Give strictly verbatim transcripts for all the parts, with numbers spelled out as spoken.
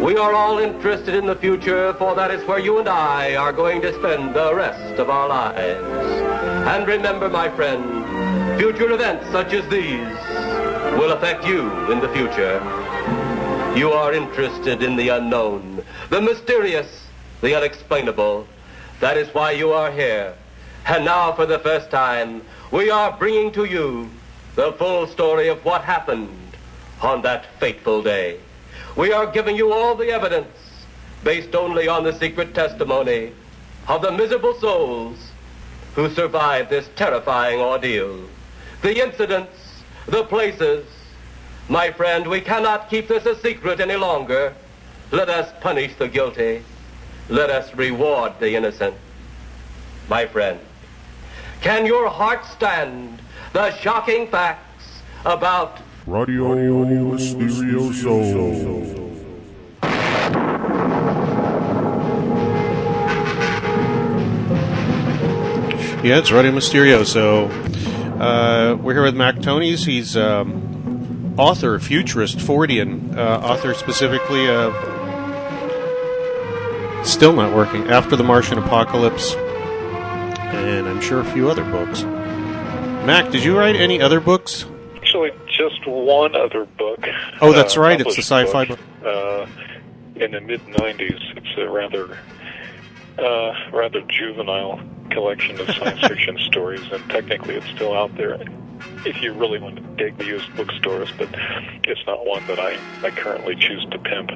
We are all interested in the future, for that is where you and I are going to spend the rest of our lives. And remember, my friend, future events such as these will affect you in the future. You are interested in the unknown, the mysterious, the unexplainable. That is why you are here. And now, for the first time, we are bringing to you the full story of what happened on that fateful day. We are giving you all the evidence based only on the secret testimony of the miserable souls who survived this terrifying ordeal. The incidents, the places. My friend, we cannot keep this a secret any longer. Let us punish the guilty. Let us reward the innocent. My friend, can your heart stand the shocking facts about Radio Mysterioso? Yeah, it's Radio Mysterioso. Uh, we're here with Mac Tonnies. He's um, author, futurist, Fordian, uh, author specifically of Still Not Working, After the Martian Apocalypse, and I'm sure a few other books. Mac, did you write any other books? Actually, just one other book. Oh, that's uh, right. It's the sci-fi book. Uh, in the mid nineties, it's a rather, uh, rather juvenile collection of science fiction stories, and technically it's still out there if you really want to dig the used bookstores, but it's not one that I, I currently choose to pimp.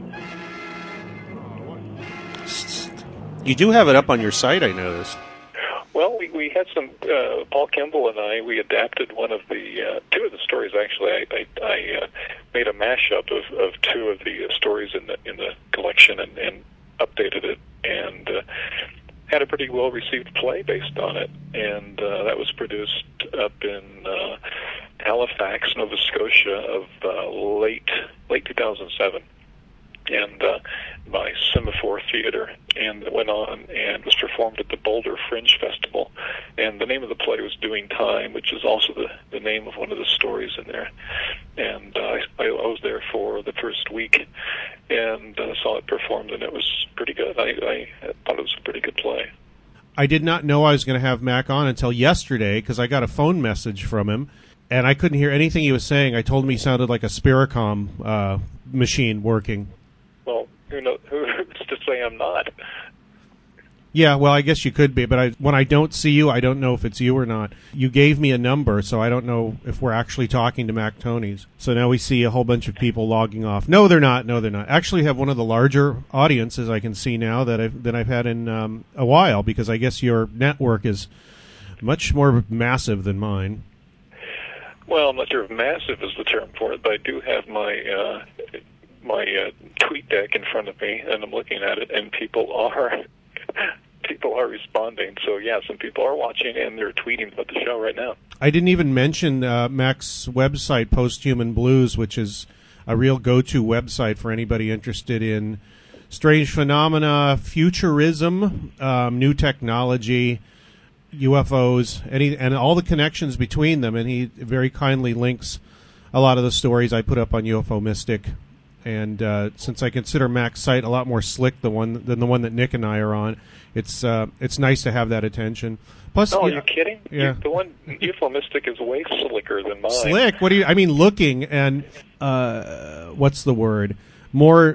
You do have it up on your site, I noticed. Well, we, we had some, uh, Paul Kimball and I, we adapted one of the, uh, two of the stories, actually. I, I, I uh, made a mashup of, of two of the uh, stories in the in the collection and, and updated it, and uh, had a pretty well-received play based on it. And uh, that was produced up in uh, Halifax, Nova Scotia, of uh, late late two thousand seven. And uh, by Semaphore Theater, and it went on and was performed at the Boulder Fringe Festival. And the name of the play was Doing Time, which is also the, the name of one of the stories in there. And uh, I, I was there for the first week and uh, saw it performed, and it was pretty good. I, I thought it was a pretty good play. I did not know I was going to have Mac on until yesterday, because I got a phone message from him, and I couldn't hear anything he was saying. I told him he sounded like a Spiricom uh, machine working. Well, who knows, who's to say I'm not? Yeah, well, I guess you could be, but I, when I don't see you, I don't know if it's you or not. You gave me a number, so I don't know if we're actually talking to Mac Tonnies. So now we see a whole bunch of people logging off. No, they're not. No, they're not. Actually, have one of the larger audiences I can see now that I've that I've had in um, a while, because I guess your network is much more massive than mine. Well, I'm not sure if massive is the term for it, but I do have my uh, my uh, tweet deck in front of me, and I'm looking at it, and people are people are responding. So yeah, some people are watching, and they're tweeting about the show right now. I didn't even mention uh, Mac's website, Posthuman Blues, which is a real go-to website for anybody interested in strange phenomena, futurism, um, new technology, U F Os, any, and all the connections between them. And he very kindly links a lot of the stories I put up on U F O Mystic. And uh, since I consider Mac's site a lot more slick than, one, than the one that Nick and I are on, it's uh, it's nice to have that attention. Plus, oh, you you're kidding? Yeah. You, the one U F O Mystic is way slicker than mine. Slick? What do you? I mean, looking and uh, what's the word? More.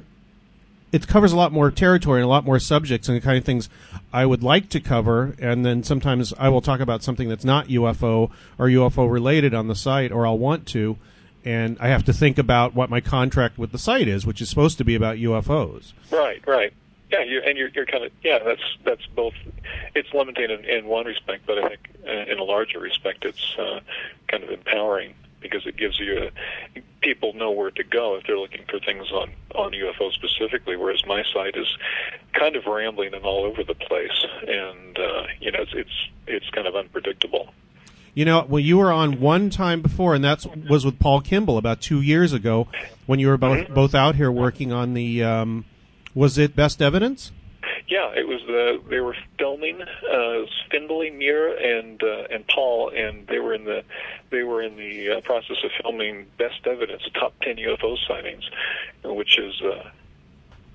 It covers a lot more territory and a lot more subjects and the kind of things I would like to cover. And then sometimes I will talk about something that's not U F O or U F O related on the site, or I'll want to. And I have to think about what my contract with the site is, which is supposed to be about U F Os. Right, right. Yeah, you're, and you're, you're kind of, yeah, that's that's both. It's limiting in, in one respect, but I think uh, in a larger respect, it's uh, kind of empowering, because it gives you a, people know where to go if they're looking for things on, on U F O specifically, whereas my site is kind of rambling and all over the place, and uh, you know, it's, it's it's kind of unpredictable. You know, well, you were on one time before, and that was with Paul Kimball about two years ago, when you were both mm-hmm. both out here working on the. Um, was it Best Evidence? Yeah, it was. The they were filming. Uh, it was Findlay, Muir, and uh, and Paul, and they were in the they were in the uh, process of filming Best Evidence, top ten U F O sightings, which is uh,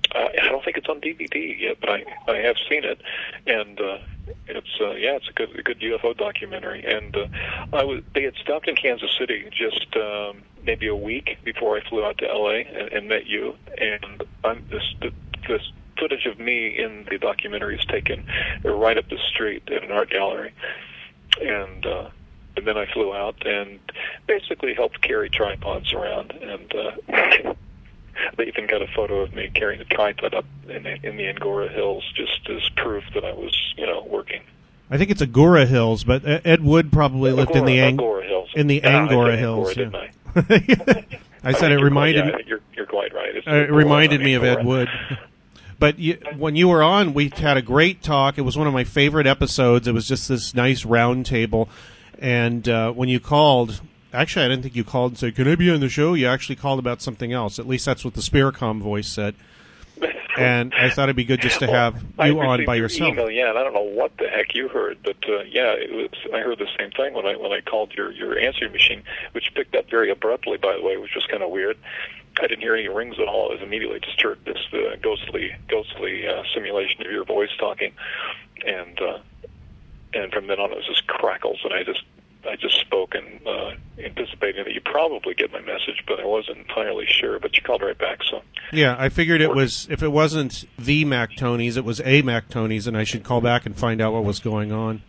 Uh, I don't think it's on D V D yet, but I I have seen it, and uh, it's uh, yeah, it's a good a good U F O documentary. And uh, I was they had stopped in Kansas City just um, maybe a week before I flew out to L A and, and met you. And I'm this this footage of me in the documentary is taken right up the street at an art gallery, and. Uh, And then I flew out and basically helped carry tripods around, and uh, they even got a photo of me carrying a tripod up in the, in the Angora Hills, just as proof that I was, you know, working. I think it's Agora Hills, but Ed Wood probably lived Agora, in the Ang- Agora Hills. in the yeah, Angora I Hills. Angora, Yeah. didn't I? I said I it reminded quite, yeah, me. You're, you're quite right. It's Uh, it Agora, reminded me of Angora. Ed Wood. But you, when you were on, we had a great talk. It was one of my favorite episodes. It was just this nice round table. And uh, when you called, actually, I didn't think you called and said, "Can I be on the show?" You actually called about something else. At least that's what the Spiricom voice said. And I thought it'd be good just to have well, you I on by your yourself. Email, yeah, and I don't know what the heck you heard, but uh, yeah, it was. I heard the same thing when I when I called your your answering machine, which picked up very abruptly, by the way, which was kind of weird. I didn't hear any rings at all. I was immediately just heard this uh, ghostly ghostly uh, simulation of your voice talking, and uh, and from then on it was just crackles, and I just. I just spoke and uh, anticipating that you probably get my message, but I wasn't entirely sure. But you called right back, so yeah, I figured it was if it wasn't the Mac Tonys, it was a Mac Tonys, and I should call back and find out what was going on.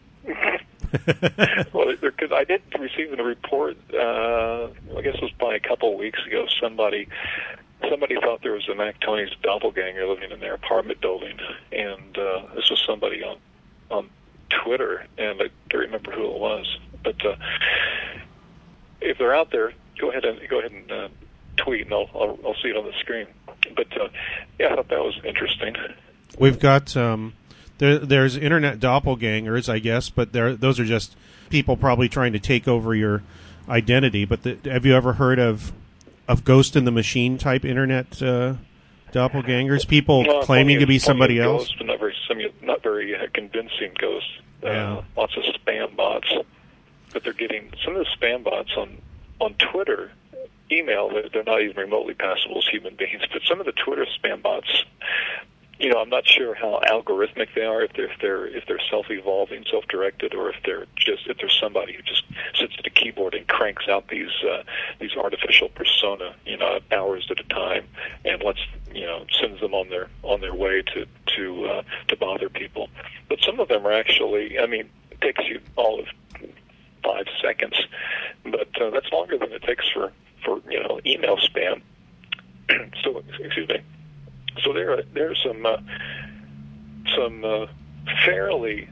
Well, because I did receive a report. Uh, I guess it was probably a couple of weeks ago. Somebody somebody thought there was a Mac Tonys doppelganger living in their apartment building, and uh, this was somebody on on. Twitter, and I don't remember who it was. But uh, if they're out there, go ahead and go ahead and uh, tweet, and I'll, I'll I'll see it on the screen. But uh, yeah, I thought that was interesting. We've got um, there. There's internet doppelgangers, I guess, but there those are just people probably trying to take over your identity. But the, have you ever heard of of Ghost in the Machine type internet uh, doppelgangers? People well, claiming to be of, somebody else. Ghosts, but not very simu- not very uh, convincing ghosts. Uh, Yeah. Lots of spam bots, but they're getting some of the spam bots on on Twitter, email. They're, they're not even remotely passable as human beings. But some of the Twitter spam bots, you know, I'm not sure how algorithmic they are. If they're if they're if they're self-evolving, self-directed, or if they're just if there's somebody who just sits at a keyboard and cranks out these uh, these artificial persona, you know, hours at a time, and lets you know sends them on their on their way to to uh, to bother people. But some of them are actually, I mean, it takes you all of five seconds, but uh, that's longer than it takes for for you know email spam. So excuse me. So there are there are some uh, some uh, fairly,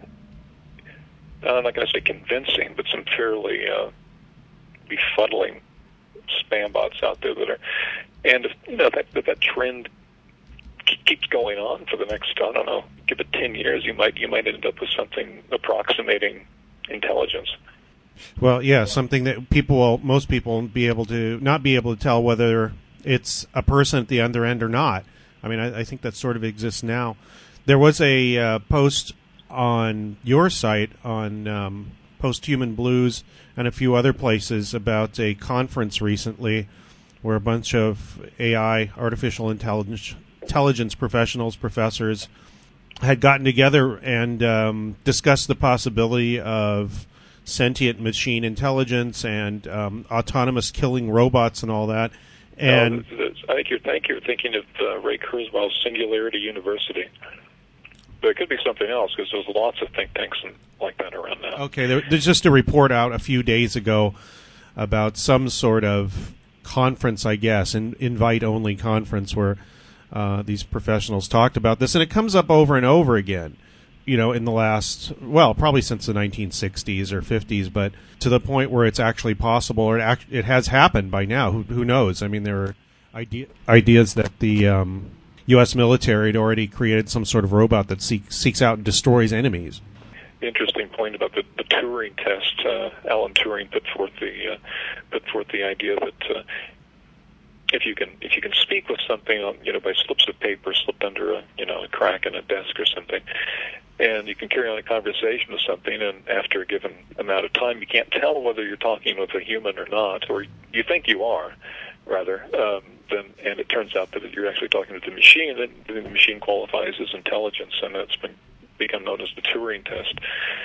I'm not going to say convincing, but some fairly uh, befuddling spam bots out there that are, and if, you know that that, that trend keeps going on for the next, I don't know, give it ten years, you might you might end up with something approximating intelligence. Well, yeah, something that people will, most people will be able to not be able to tell whether it's a person at the other end or not. I mean, I, I think that sort of exists now. There was a uh, post on your site on um, Posthuman Blues and a few other places about a conference recently where a bunch of A I, artificial intelligence, intelligence professionals, professors, had gotten together and um, discussed the possibility of sentient machine intelligence and um, autonomous killing robots and all that. And no, I think you're, I think you're thinking of uh, Ray Kurzweil's Singularity University. But it could be something else because there's lots of think tanks and, like that around now. Okay, there, there's just a report out a few days ago about some sort of conference, I guess, an invite-only conference where uh, these professionals talked about this. And it comes up over and over again, you know, in the last, well, probably since the nineteen sixties or fifties, but to the point where it's actually possible, or it, act, it has happened by now. Who, who knows? I mean, there are idea, ideas that the um, U S military had already created some sort of robot that seek, seeks out and destroys enemies. Interesting point about the, the Turing test. Uh, Alan Turing put forth the uh, put forth the idea that uh, if you can if you can speak with something on, you know, by slips of paper slipped under a you know a crack in a desk or something, and you can carry on a conversation with something, and after a given amount of time, you can't tell whether you're talking with a human or not, or you think you are, rather, um, then, and it turns out that you're actually talking to the machine, then the machine qualifies as intelligence, and that's been become known as the Turing test.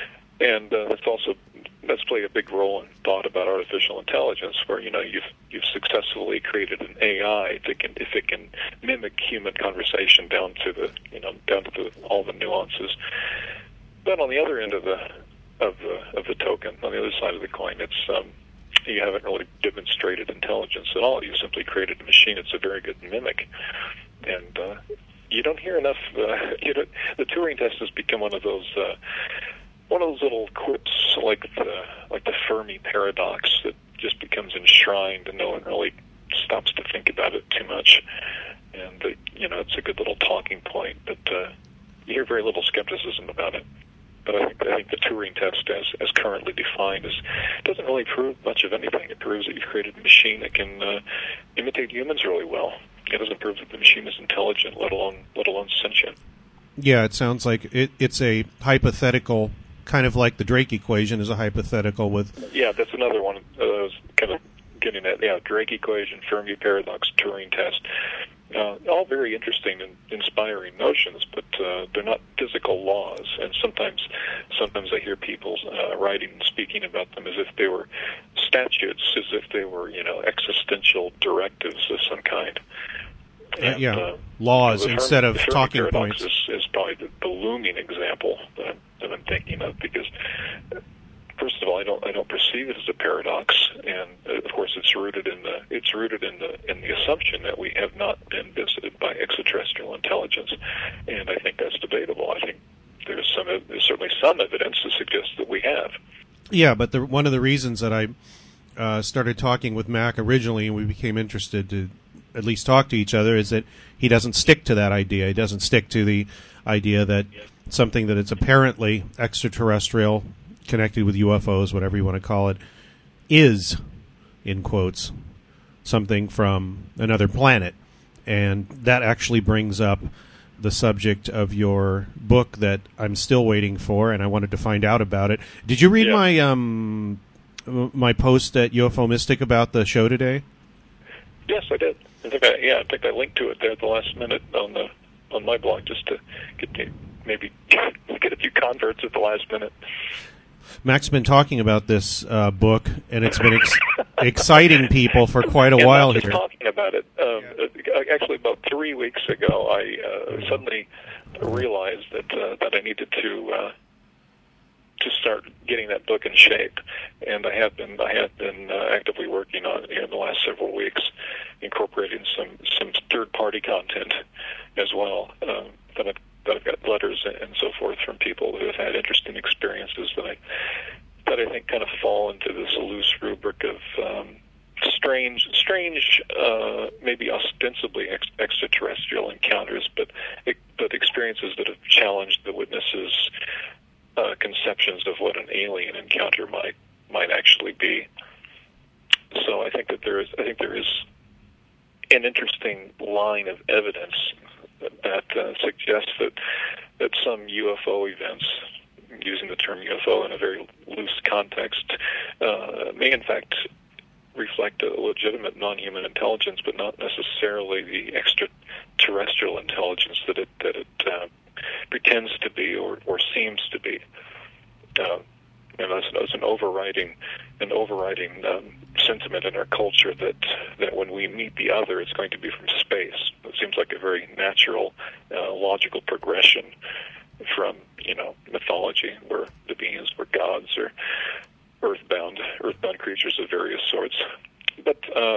And uh, that's also that's played a big role in thought about artificial intelligence, where you know you've you've successfully created an A I that can, if it can mimic human conversation down to the you know down to the, all the nuances. But on the other end of the of the of the token, on the other side of the coin, it's um, you haven't really demonstrated intelligence at all. You simply created a machine. It's a very good mimic, and uh, you don't hear enough. Uh, you know, the Turing test has become one of those. Uh, One of those little quips, like the like the Fermi paradox, that just becomes enshrined, and no one really stops to think about it too much. And uh, you know, it's a good little talking point, but uh, you hear very little skepticism about it. But I think I think the Turing test, as as currently defined, is doesn't really prove much of anything. It proves that you've created a machine that can uh, imitate humans really well. It doesn't prove that the machine is intelligent, let alone let alone sentient. Yeah, it sounds like it, it's a hypothetical. Kind of like the Drake equation is a hypothetical with... Yeah, that's another one. Uh, I was kind of getting at, yeah, Drake equation, Fermi paradox, Turing test. Uh, all very interesting and inspiring notions, but uh, they're not physical laws. And sometimes sometimes I hear people uh, writing and speaking about them as if they were statutes, as if they were, you know, existential directives of some kind. And, uh, yeah, uh, laws Fermi, instead of the Fermi talking paradox points. Is, is probably the, the looming example that, that I'm thinking of, because uh, first of all, I don't I don't perceive it as a paradox, and uh, of course it's rooted in the it's rooted in the in the assumption that we have not been visited by extraterrestrial intelligence, and I think that's debatable. I think there's some there's certainly some evidence to suggest that we have. Yeah, but the, one of the reasons that I uh, started talking with Mac originally, and we became interested to at least talk to each other, is that he doesn't stick to that idea. He doesn't stick to the idea that something that is apparently extraterrestrial, connected with U F Os, whatever you want to call it, is, in quotes, something from another planet. And that actually brings up the subject of your book that I'm still waiting for, and I wanted to find out about it. Did you read Yeah. my um my post at U F O Mystic about the show today? Yes, I did. I think I, yeah, I think I linked to it there at the last minute on the on my blog, just to get to maybe get a few converts at the last minute. Mac's been talking about this uh, book, and it's been ex- exciting people for quite a and while not just here. talking about it. Um, yeah. Actually, about three weeks ago, I uh, suddenly realized that uh, that I needed to uh, to start getting that book in shape, and I have been I have been uh, actively working on it here in the last several weeks, incorporating some some third party content as well. Um, that I've that I've got letters and so forth from people who have had interesting experiences that I that I think kind of fall into this loose rubric of um, strange, strange, uh, maybe ostensibly ex- extraterrestrial encounters, but but experiences that have challenged the witnesses' uh, conceptions of what an alien encounter might might actually be. So I think that there is I think there is an interesting line of evidence that uh, suggests that that some U F O events, using the term U F O in a very loose context, uh, may in fact reflect a legitimate non-human intelligence, but not necessarily the extraterrestrial intelligence that it that it uh, pretends to be or, or seems to be. Uh, and that's, that's an overriding an overriding um, sentiment in our culture that that when we meet the other, it's going to be from space. It seems like a very natural, uh, logical progression from you know mythology, where the beings were gods or earthbound earthbound creatures of various sorts. But uh,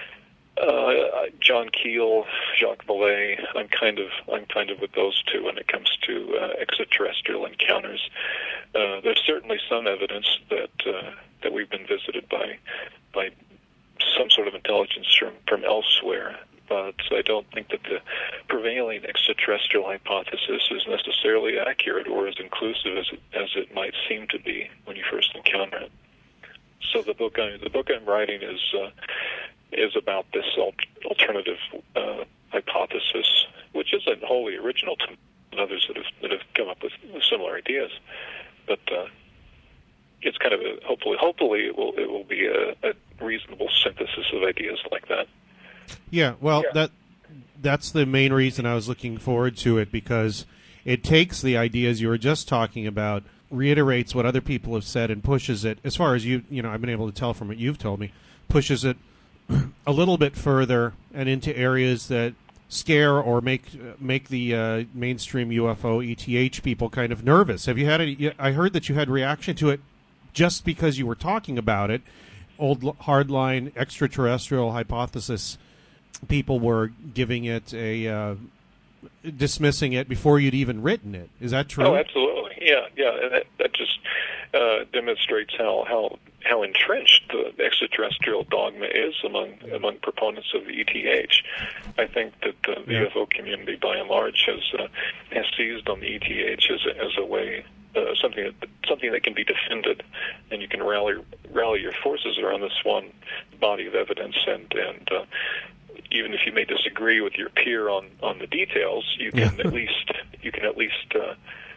uh, John Keel, Jacques Vallée, I'm kind of I'm kind of with those two when it comes to uh, extraterrestrial encounters. Uh, there's certainly some evidence that uh, that we've been visited by by some sort of intelligence from, from elsewhere, but I don't think that the prevailing extraterrestrial hypothesis is necessarily accurate or as inclusive as it, as it might seem to be when you first encounter it. So the book I, the book I'm writing is uh, is about this alternative uh, hypothesis, which isn't wholly original to others that have that have come up with similar ideas, but uh, it's kind of a, hopefully hopefully it will it will be a, a reasonable synthesis of ideas like that. Yeah, well, Yeah. that that's the main reason I was looking forward to it, because it takes the ideas you were just talking about, reiterates what other people have said, and pushes it, as far as you you know I've been able to tell from what you've told me, pushes it a little bit further and into areas that scare or make make the uh, mainstream U F O E T H people kind of nervous. Have you had any? I heard that you had reaction to it just because you were talking about it. Old hardline extraterrestrial hypothesis people were giving it a uh, dismissing it before you'd even written it. Is that true? Oh, absolutely. Yeah, yeah. And that, that just uh, demonstrates how, how how entrenched the extraterrestrial dogma is among among proponents of the E T H. I think that the, the yeah. U F O community, by and large, has uh, has seized on the E T H as a, as a way. Uh, something that something that can be defended, and you can rally rally your forces around this one body of evidence. And and uh, even if you may disagree with your peer on, on the details, you can Yeah. at least you can at least uh,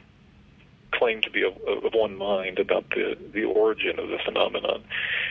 claim to be of, of one mind about the the origin of the phenomenon.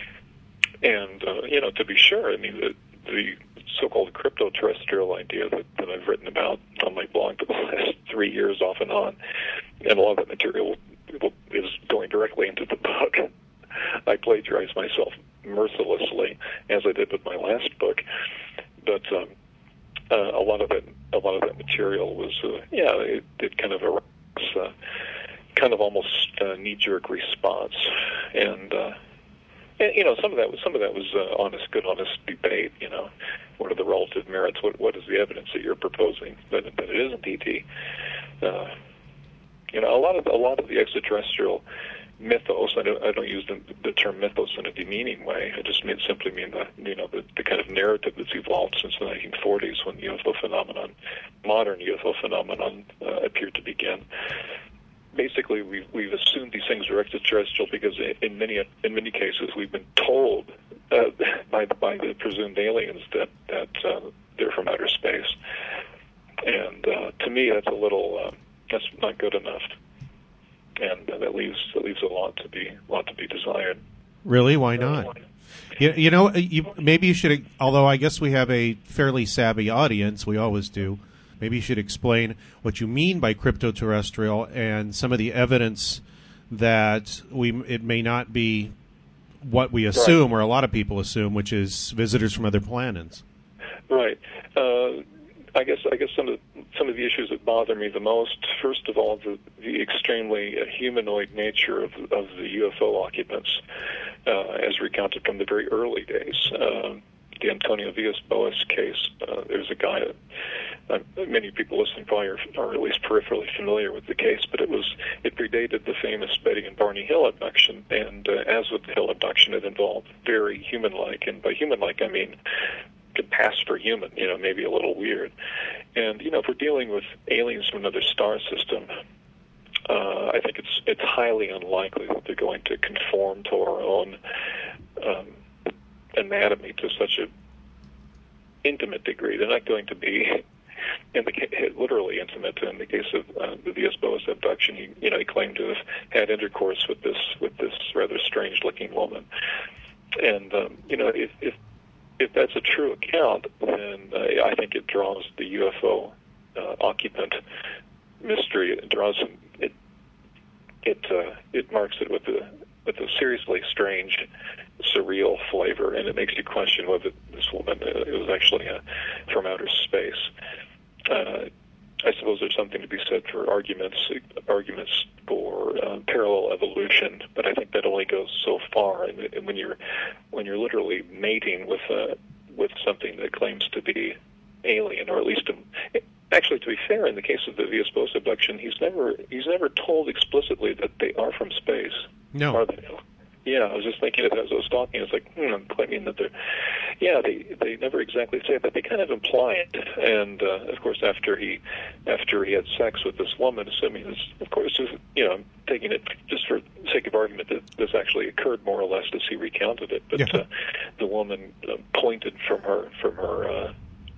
And uh, you know, to be sure, I mean the the so-called crypto-terrestrial idea that, that I've written about on my blog for the last three years off and on, and a lot of that material is going directly into the book. I plagiarize myself mercilessly, as I did with my last book, but um, uh, a lot of that, a lot of that material was, uh, yeah, it, it kind of aroused, uh, kind of almost uh, knee-jerk response, and. Uh, And, you know, some of that was some of that was uh, honest, good, honest debate. You know, what are the relative merits? What what is the evidence that you're proposing that, that it isn't E T? Uh, you know, a lot of a lot of the extraterrestrial mythos. I don't I don't use the, the term mythos in a demeaning way. I just mean simply mean the you know the, the kind of narrative that's evolved since the nineteen forties when the U F O phenomenon, modern U F O phenomenon, uh, appeared to begin. Basically, we've we've assumed these things are extraterrestrial because in many in many cases we've been told uh, by by the presumed aliens that that uh, they're from outer space, and uh, to me that's a little uh, that's not good enough, and uh, that leaves that leaves a lot to be lot to be desired. Really? Why not? You, you know, you, maybe you should. Although I guess we have a fairly savvy audience, we always do. Maybe you should explain what you mean by crypto-terrestrial and some of the evidence that we it may not be what we assume, Right. or a lot of people assume, which is visitors from other planets. Right. Uh, I guess I guess some of the, some of the issues that bother me the most. First of all, the, the extremely uh, humanoid nature of of the U F O occupants, uh, as recounted from the very early days. Uh, the Antonio Villas-Boas case. Uh, there's a guy that. Uh, many people listening probably are, are at least peripherally familiar with the case, but it was it predated the famous Betty and Barney Hill abduction, and uh, as with the Hill abduction, it involved very human-like, and by human-like I mean could pass for human, you know, maybe a little weird. And you know, if we're dealing with aliens from another star system, uh, I think it's it's highly unlikely that they're going to conform to our own um, anatomy to such a intimate degree. They're not going to be in the case, literally intimate. In the case of uh, the Villas-Boas abduction, he, you know, he claimed to have had intercourse with this with this rather strange-looking woman. And um, you know, if, if if that's a true account, then uh, I think it draws the U F O uh, occupant mystery. It draws it it uh, it marks it with a with a seriously strange, surreal flavor, and it makes you question whether this woman uh, it was actually uh, from outer space. Uh, I suppose there's something to be said for arguments arguments for uh, parallel evolution, but I think that only goes so far. And, and when you're when you're literally mating with uh, with something that claims to be alien, or at least a, actually, to be fair, in the case of the Villas-Boas abduction, he's never he's never told explicitly that they are from space. No. Are they? Yeah, I was just thinking of it as I was talking. I was like, hmm, I'm claiming that they're. Yeah, they they never exactly say it, but they kind of imply it. And uh, of course, after he after he had sex with this woman, assuming this, of course, you know, taking it just for sake of argument that this actually occurred more or less as he recounted it. But Yeah. uh, the woman uh, pointed from her from her. Uh,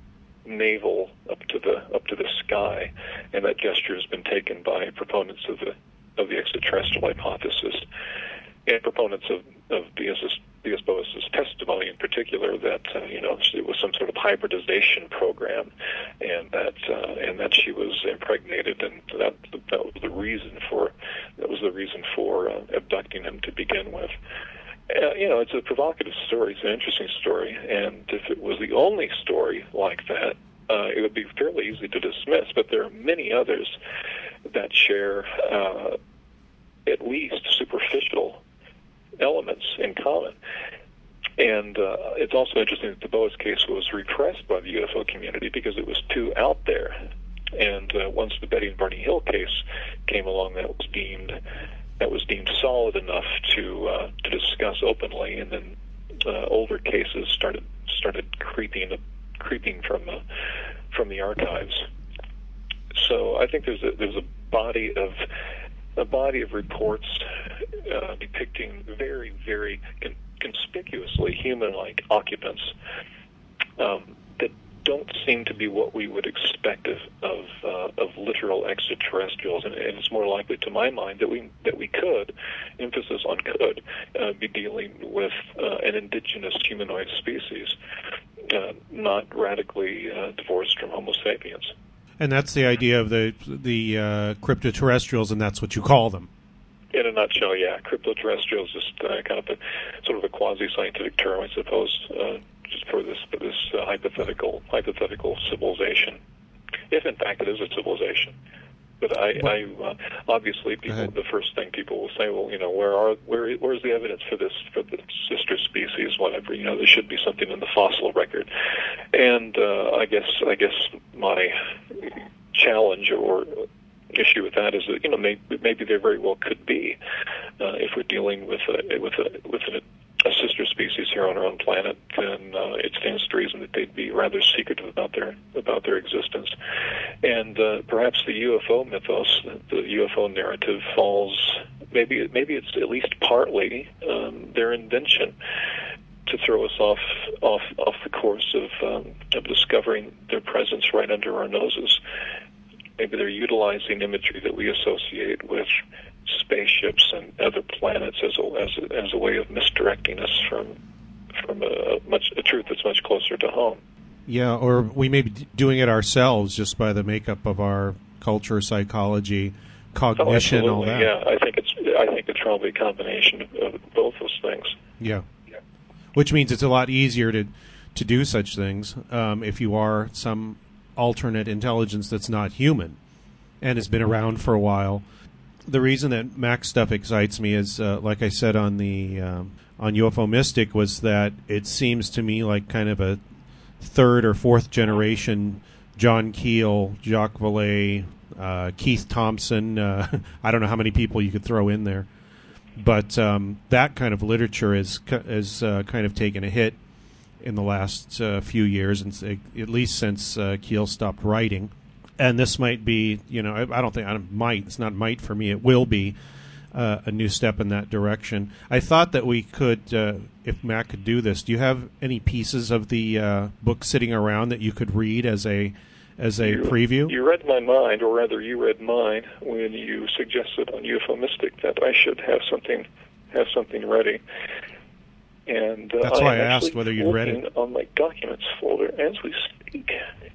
navel up to the up to the sky, and that gesture has been taken by proponents of the of the extraterrestrial hypothesis and proponents of of Villas-Boas' testimony particular that uh, you know it was some sort of hybridization program, and that uh, and that she was impregnated, and that that was the reason for that was the reason for uh, abducting him to begin with. Uh, you know, it's a provocative story. It's an interesting story, and if it was the only story like that, uh, it would be fairly easy to dismiss. But there are many others that share uh, at least superficial elements in common. And uh, it's also interesting that the Boas case was repressed by the U F O community because it was too out there. And uh, once the Betty and Barney Hill case came along, that was deemed that was deemed solid enough to uh, to discuss openly. And then uh, older cases started started creeping creeping from uh, from the archives. So I think there's a there's a body of a body of reports uh, depicting very very con- conspicuously human-like occupants um, that don't seem to be what we would expect of of, uh, of literal extraterrestrials, and, and it's more likely, to my mind, that we that we could, emphasis on could, uh, be dealing with uh, an indigenous humanoid species, uh, not radically uh, divorced from Homo sapiens. And that's the idea of the the uh, cryptoterrestrials, and that's what you call them. In a nutshell, yeah, cryptoterrestrials is just uh, kind of a sort of a quasi-scientific term, I suppose, uh, just for this for this uh, hypothetical hypothetical civilization, if in fact it is a civilization. But I, I uh, obviously, people, the first thing people will say, well, you know, where are where where's the evidence for this for the sister species, whatever? You know, there should be something in the fossil record. And uh, I guess I guess my challenge or issue with that is that, you know, maybe, maybe there very well could be uh, if we're dealing with a, with a with a, a sister species here on our own planet, then uh, it stands to reason that they'd be rather secretive about their about their existence. And uh, perhaps the U F O mythos, the U F O narrative, falls maybe maybe it's at least partly um, their invention to throw us off off off the course of um, of discovering their presence right under our noses. Maybe they're utilizing imagery that we associate with spaceships and other planets as a, as a, as a way of misdirecting us from from a much a truth that's much closer to home. Yeah, or we may be doing it ourselves just by the makeup of our culture, psychology, cognition, oh, all that. Yeah, I think it's I think it's probably a combination of, of both those things. Yeah. yeah, which means it's a lot easier to to do such things um, if you are some alternate intelligence that's not human and has been around for a while. The reason that Mac stuff excites me is, uh, like I said on the um, on U F O Mystic, was that it seems to me like kind of a third or fourth generation John Keel, Jacques Vallée, uh, Keith Thompson. Uh, I don't know how many people you could throw in there, but um, that kind of literature is is uh, kind of taken a hit in the last uh, few years, and at least since uh, Keel stopped writing. And this might be, you know, I, I don't think, I don't, might, it's not might for me, it will be uh, a new step in that direction. I thought that we could, uh, if Matt could do this, do you have any pieces of the uh, book sitting around that you could read as a as a you, preview? You read my mind, or rather you read mine, when you suggested on U F O Mystic that I should have something have something ready. And uh, that's why I, I asked whether you'd read it. On my documents folder as we speak.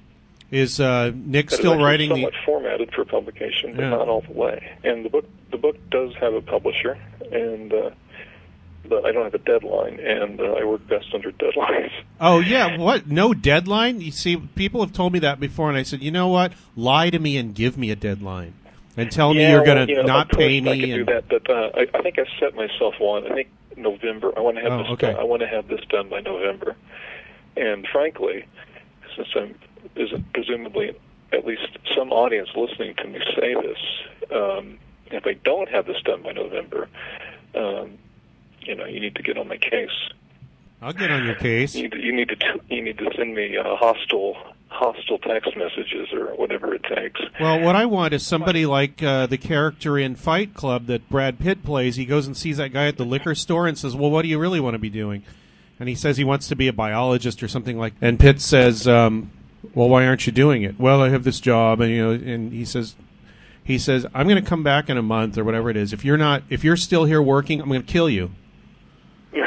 Is uh, Nick that still is writing somewhat the? formatted for publication, but yeah. not all the way. And the book, the book does have a publisher, and uh, but I don't have a deadline, and uh, I work best under deadlines. Oh yeah, what? No deadline? You see, people have told me that before, and I said, you know what? Lie to me and give me a deadline, and tell yeah, me you're well, going to you know, not pay me. I can and... do that, but uh, I, I think I set myself one. I think November. I want to have oh, this. Okay. Done, I want to have this done by November. And frankly, since I'm is presumably at least some audience listening to me say this, um, if I don't have this done by November, um, you know, you need to get on my case. I'll get on your case. You need to, you need to, t- you need to send me uh, hostile, hostile text messages or whatever it takes. Well, what I want is somebody like uh, the character in Fight Club that Brad Pitt plays. He goes and sees that guy at the liquor store and says, "Well, what do you really want to be doing?" And he says he wants to be a biologist or something like. And Pitt says, um, "Well, why aren't you doing it?" "Well, I have this job," and you know, and he says, he says, "I'm going to come back in a month or whatever it is. If you're not, if you're still here working, I'm going to kill you."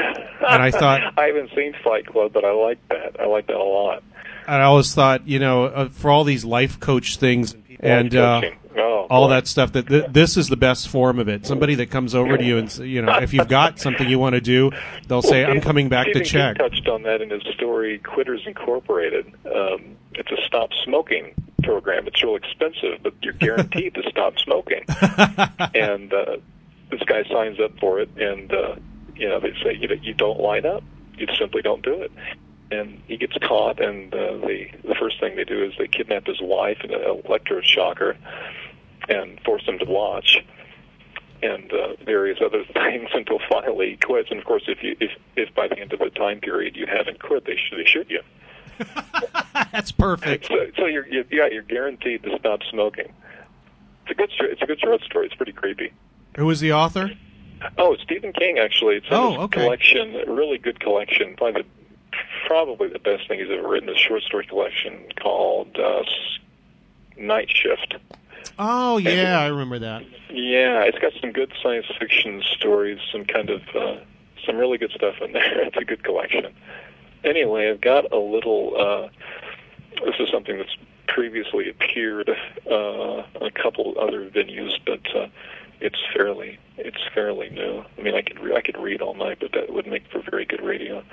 And I thought, I haven't seen Fight Club, but I like that. I like that a lot. I always thought, you know, uh, for all these life coach things and uh, oh, all boy. that stuff, that th- this is the best form of it. Somebody that comes over to you and, you know, if you've got something you want to do, they'll say, I'm coming back Stephen to check. King touched on that in his story, Quitters Incorporated. Um, it's a stop smoking program. It's real expensive, but you're guaranteed to stop smoking. And uh, this guy signs up for it, and, uh, you know, they say, you, you don't line up. You simply don't do it. And he gets caught, and uh, the the first thing they do is they kidnap his wife in an electroshocker and force him to watch, and uh, various other things until finally he quits. And of course, if you if if by the end of the time period you haven't quit, they should they shoot you. That's perfect. So, so you're, you're yeah you're guaranteed to stop smoking. It's a good it's a good short story. It's pretty creepy. Who was the author? Oh, it's Stephen King, actually. It's in oh, his okay. collection, a really good collection. Probably the, probably the best thing he's ever written, a short story collection called uh, Night Shift. Oh, yeah, and, I remember that. Yeah, it's got some good science fiction stories, some kind of, uh, some really good stuff in there. It's a good collection. Anyway, I've got a little, uh, this is something that's previously appeared uh, on a couple other venues, but uh, it's fairly it's fairly new. I mean, I could re- I could read all night, but that would make for very good radio.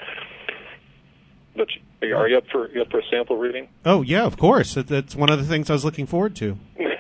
But are you up for you up for a sample reading? Oh yeah, of course. That, that's one of the things I was looking forward to.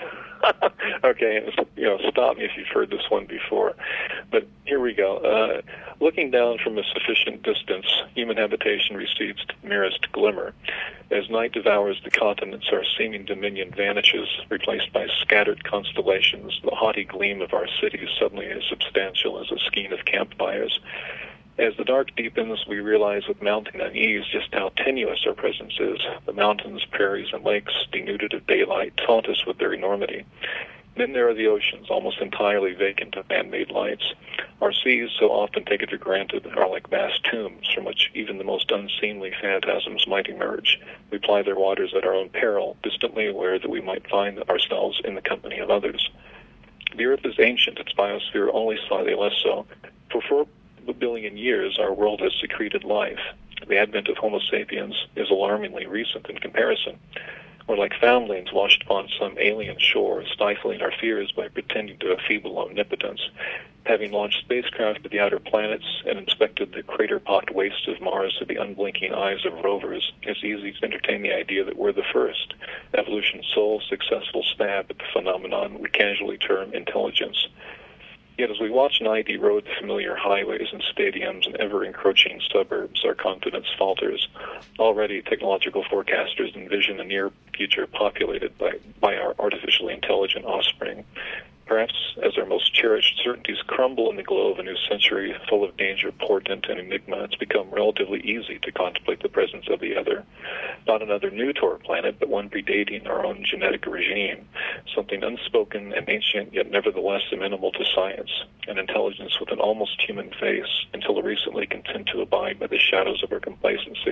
Okay, you know, stop me if you've heard this one before. But here we go. Uh, looking down from a sufficient distance, human habitation recedes to merest glimmer. As night devours the continents, our seeming dominion vanishes, replaced by scattered constellations. The haughty gleam of our cities suddenly as substantial as a skein of campfires. As the dark deepens, we realize with mounting unease just how tenuous our presence is. The mountains, prairies, and lakes, denuded of daylight, taunt us with their enormity. Then there are the oceans, almost entirely vacant of man-made lights. Our seas, so often taken for granted, are like vast tombs from which even the most unseemly phantasms might emerge. We ply their waters at our own peril, distantly aware that we might find ourselves in the company of others. The Earth is ancient, its biosphere only slightly less so. For four billion years, our world has secreted life. The advent of Homo sapiens is alarmingly recent in comparison. We're like foundlings washed upon some alien shore, stifling our fears by pretending to a feeble omnipotence. Having launched spacecraft to the outer planets and inspected the crater-pocked wastes of Mars with the unblinking eyes of rovers, it's easy to entertain the idea that we're the first, evolution's sole successful stab at the phenomenon we casually term intelligence. Yet as we watch night erode the familiar highways and stadiums and ever-encroaching suburbs, our confidence falters. Already, technological forecasters envision a near future populated by, by our artificially intelligent offspring. Perhaps as our most cherished certainties crumble in the glow of a new century full of danger, portent, and enigma, it's become relatively easy to contemplate the presence of the other. Not another new to our planet, but one predating our own genetic regime, something unspoken and ancient, yet nevertheless amenable to science, an intelligence with an almost human face, until recently content to abide by the shadows of our complacency.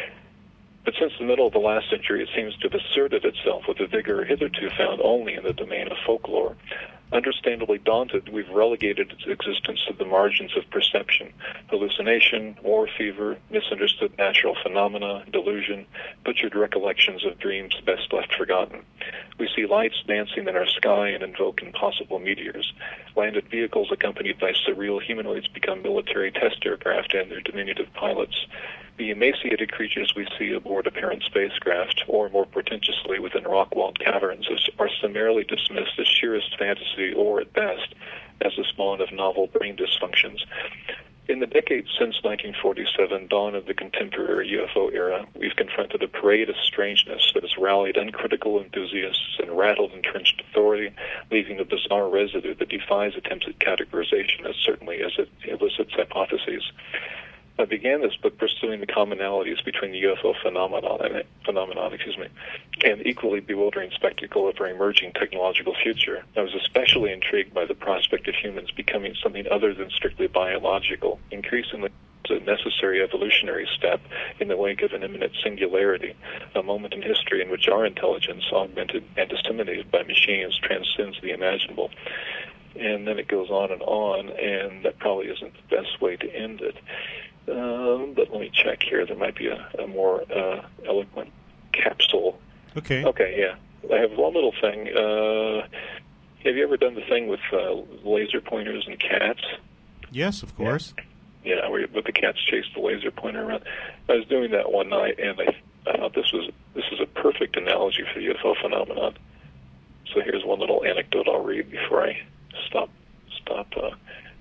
But since the middle of the last century, it seems to have asserted itself with a vigor hitherto found only in the domain of folklore. Understandably daunted, we've relegated its existence to the margins of perception. Hallucination, war fever, misunderstood natural phenomena, delusion, butchered recollections of dreams best left forgotten. We see lights dancing in our sky and invoke impossible meteors. Landed vehicles accompanied by surreal humanoids become military test aircraft and their diminutive pilots. The emaciated creatures we see aboard apparent spacecraft, or more pretentiously within rock-walled caverns, are summarily dismissed as sheerest fantasy, or at best, as the spawn of novel brain dysfunctions. In the decades since nineteen forty-seven, dawn of the contemporary U F O era, we've confronted a parade of strangeness that has rallied uncritical enthusiasts and rattled entrenched authority, leaving a bizarre residue that defies attempts at categorization as certainly as it elicits hypotheses. I began this book pursuing the commonalities between the U F O phenomenon and phenomenon, excuse me, and the equally bewildering spectacle of our emerging technological future. I was especially intrigued by the prospect of humans becoming something other than strictly biological, increasingly a necessary evolutionary step in the wake of an imminent singularity, a moment in history in which our intelligence, augmented and disseminated by machines, transcends the imaginable. And then it goes on and on, and that probably isn't the best way to end it. Um, but let me check here. There might be a, a more uh, eloquent capsule. Okay. Okay, yeah. I have one little thing. Uh, have you ever done the thing with uh, laser pointers and cats? Yes, of course. Yeah, yeah, where you, but the cats chase the laser pointer around. I was doing that one night, and I, I thought this was this is a perfect analogy for the U F O phenomenon. So here's one little anecdote I'll read before I stop. Stop. Uh,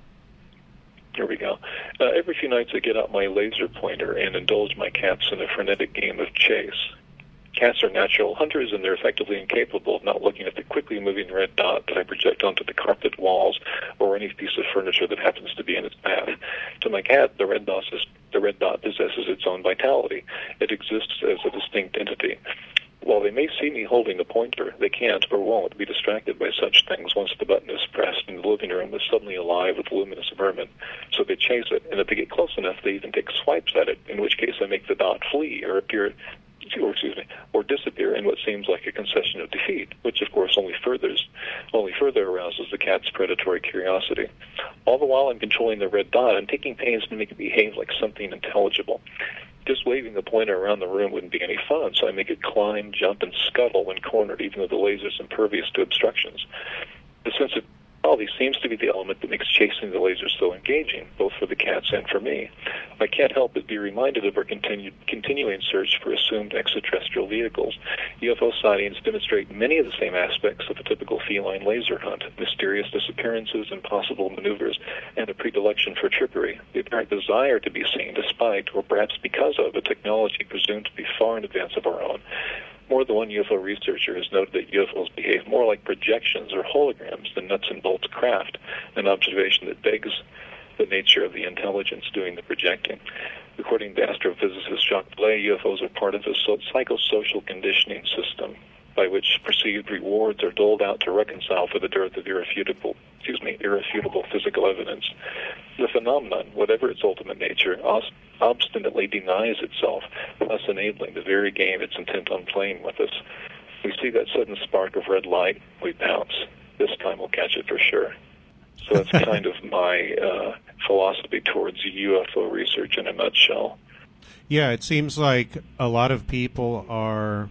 here we go. Uh, every few nights I get out my laser pointer and indulge my cats in a frenetic game of chase. Cats are natural hunters, and they're effectively incapable of not looking at the quickly moving red dot that I project onto the carpet walls or any piece of furniture that happens to be in its path. To my cat, the red dot is, the red dot possesses its own vitality. It exists as a distinct entity. While they may see me holding the pointer, they can't or won't be distracted by such things once the button is pressed and the living room is suddenly alive with luminous vermin. So they chase it, and if they get close enough, they even take swipes at it, in which case I make the dot flee or appear or excuse me, or disappear in what seems like a concession of defeat, which of course only furthers, only further arouses the cat's predatory curiosity. All the while I'm controlling the red dot, I'm taking pains to make it behave like something intelligible. Just waving the pointer around the room wouldn't be any fun, so I make it climb, jump, and scuttle when cornered, even though the laser's impervious to obstructions. The sense of quality seems to be the element that makes chasing the laser so engaging, both for the cats and for me. I can't help but be reminded of our continued, continuing search for assumed extraterrestrial vehicles. U F O sightings demonstrate many of the same aspects of a typical feline laser hunt: mysterious disappearances, impossible maneuvers, and a predilection for trickery. The apparent desire to be seen despite, or perhaps because of, a technology presumed to be far in advance of our own. More than one U F O researcher has noted that U F Os behave more like projections or holograms than nuts and bolts craft, an observation that begs the nature of the intelligence doing the projecting. According to astrophysicist Jacques Vallée, U F Os are part of a psychosocial conditioning system by which perceived rewards are doled out to reconcile for the dearth of irrefutable, excuse me, irrefutable physical evidence. The phenomenon, whatever its ultimate nature, obstinately denies itself, thus enabling the very game it's intent on playing with us. We see that sudden spark of red light, we pounce. This time we'll catch it for sure. So that's kind of my uh, philosophy towards U F O research in a nutshell. Yeah, it seems like a lot of people are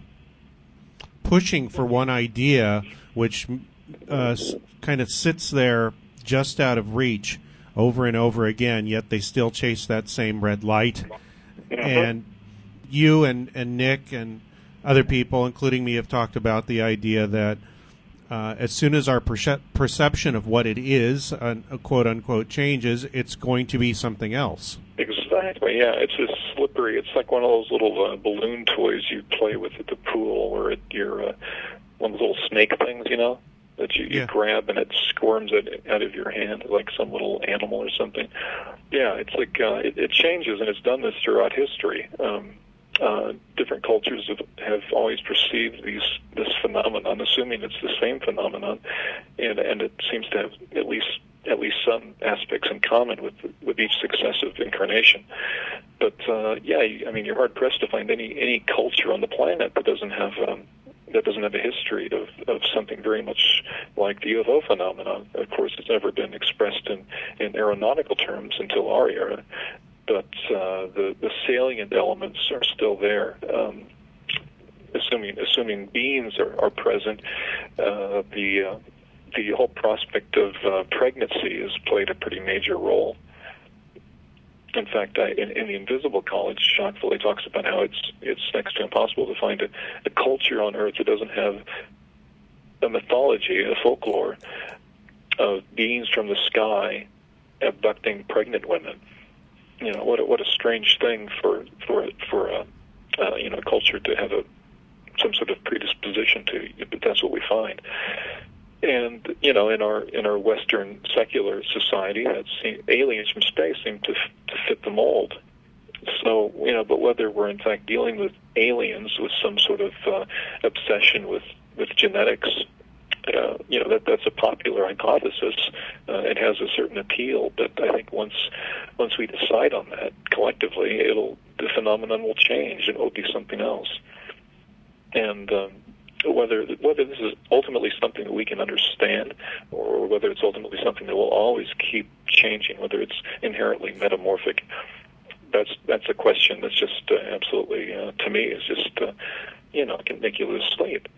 pushing for one idea which uh, kind of sits there just out of reach over and over again, yet they still chase that same red light. Mm-hmm. And you and, and Nick and other people, including me, have talked about the idea that uh, as soon as our perce- perception of what it is, uh, quote-unquote, changes, it's going to be something else. Exactly, yeah. It's just slippery. It's like one of those little uh, balloon toys you play with at the pool, or at your, uh, one of those little snake things, you know, that you, you yeah. grab and it squirms it out of your hand like some little animal or something. Yeah, it's like uh, it, it changes, and it's done this throughout history. Um, uh, different cultures have, have always perceived these this phenomenon, assuming it's the same phenomenon, and and it seems to have at least at least some aspects in common with with each successive incarnation. But uh, yeah, I mean, you're hard pressed to find any any culture on the planet that doesn't have um, that doesn't have a history of, of something very much like the U F O phenomenon. Of course, it's never been expressed in, in aeronautical terms until our era, but uh, the the salient elements are still there. Um, assuming assuming beings are, are present, uh, the uh, the whole prospect of uh, pregnancy has played a pretty major role. In fact, I, in, in the Invisible College, Jacques Vallée talks about how it's it's next to impossible to find a, a culture on Earth that doesn't have a mythology, a folklore of beings from the sky abducting pregnant women. You know, what a, what a strange thing for for for a, uh, you know, culture to have a some sort of predisposition to, but that's what we find. And you know, in our in our Western secular society, that's aliens from space seem to to fit the mold. So you know, but whether we're in fact dealing with aliens with some sort of uh, obsession with with genetics, uh, you know, that that's a popular hypothesis. Uh, it has a certain appeal, but I think once once we decide on that collectively, it'll the phenomenon will change and it will be something else. And um, whether whether this is ultimately something that we can understand, or whether it's ultimately something that will always keep changing, whether it's inherently metamorphic, that's that's a question that's just uh, absolutely uh, to me is just uh, you know can make you lose sleep.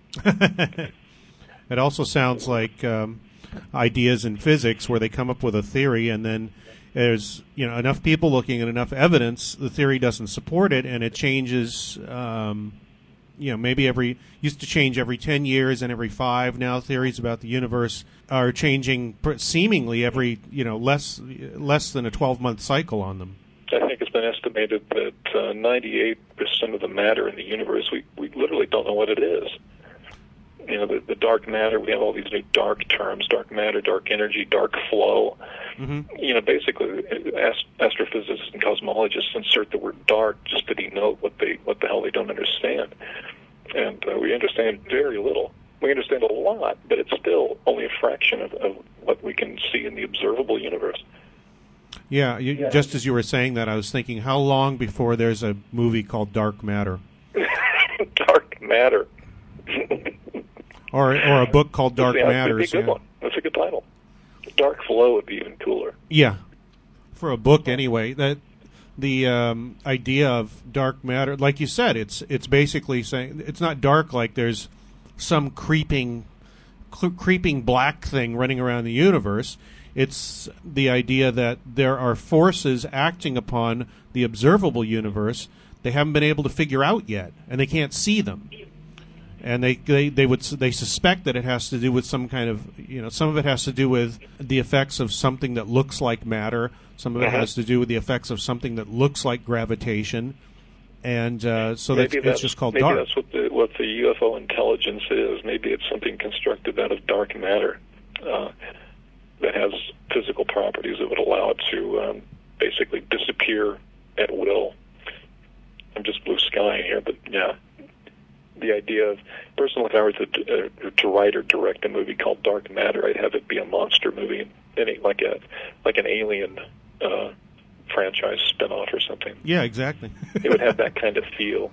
It also sounds like um, ideas in physics where they come up with a theory and then there's you know enough people looking at enough evidence, the theory doesn't support it, and it changes. Um, you know, maybe every used to change every ten years and every five. Now theories about the universe are changing seemingly every you know less less than a twelve month cycle on them. I think it's been estimated that uh, ninety-eight percent of the matter in the universe, we, we literally don't know what it is. You know, the, the dark matter, we have all these new dark terms, dark matter, dark energy, dark flow. Mm-hmm. You know, basically, ast- astrophysicists and cosmologists insert the word dark just to denote what they what the hell they don't understand. And uh, we understand very little. We understand a lot, but it's still only a fraction of, of what we can see in the observable universe. Yeah, you, yeah, just as you were saying that, I was thinking, how long before there's a movie called Dark Matter? Dark Matter. or or a book called Dark yeah, Matter. That's a good yeah. one. That's a good title. Dark Flow would be even cooler. Yeah, for a book anyway. That the um, idea of dark matter, like you said, it's it's basically saying it's not dark like there's some creeping cl- creeping black thing running around the universe. It's the idea that there are forces acting upon the observable universe they haven't been able to figure out yet, and they can't see them. And they, they they would they suspect that it has to do with some kind of you know some of it has to do with the effects of something that looks like matter. Some of it uh-huh. has to do with the effects of something that looks like gravitation, and uh, so that's, that's it's just called maybe dark. Maybe that's what the what the U F O intelligence is. Maybe it's something constructed out of dark matter uh, that has physical properties that would allow it to um, basically disappear at will. I'm just blue skying here, but yeah. The idea of, personally, if I were to uh, to write or direct a movie called Dark Matter, I'd have it be a monster movie, any like a like an Alien uh, franchise spinoff or something. Yeah, exactly. It would have that kind of feel.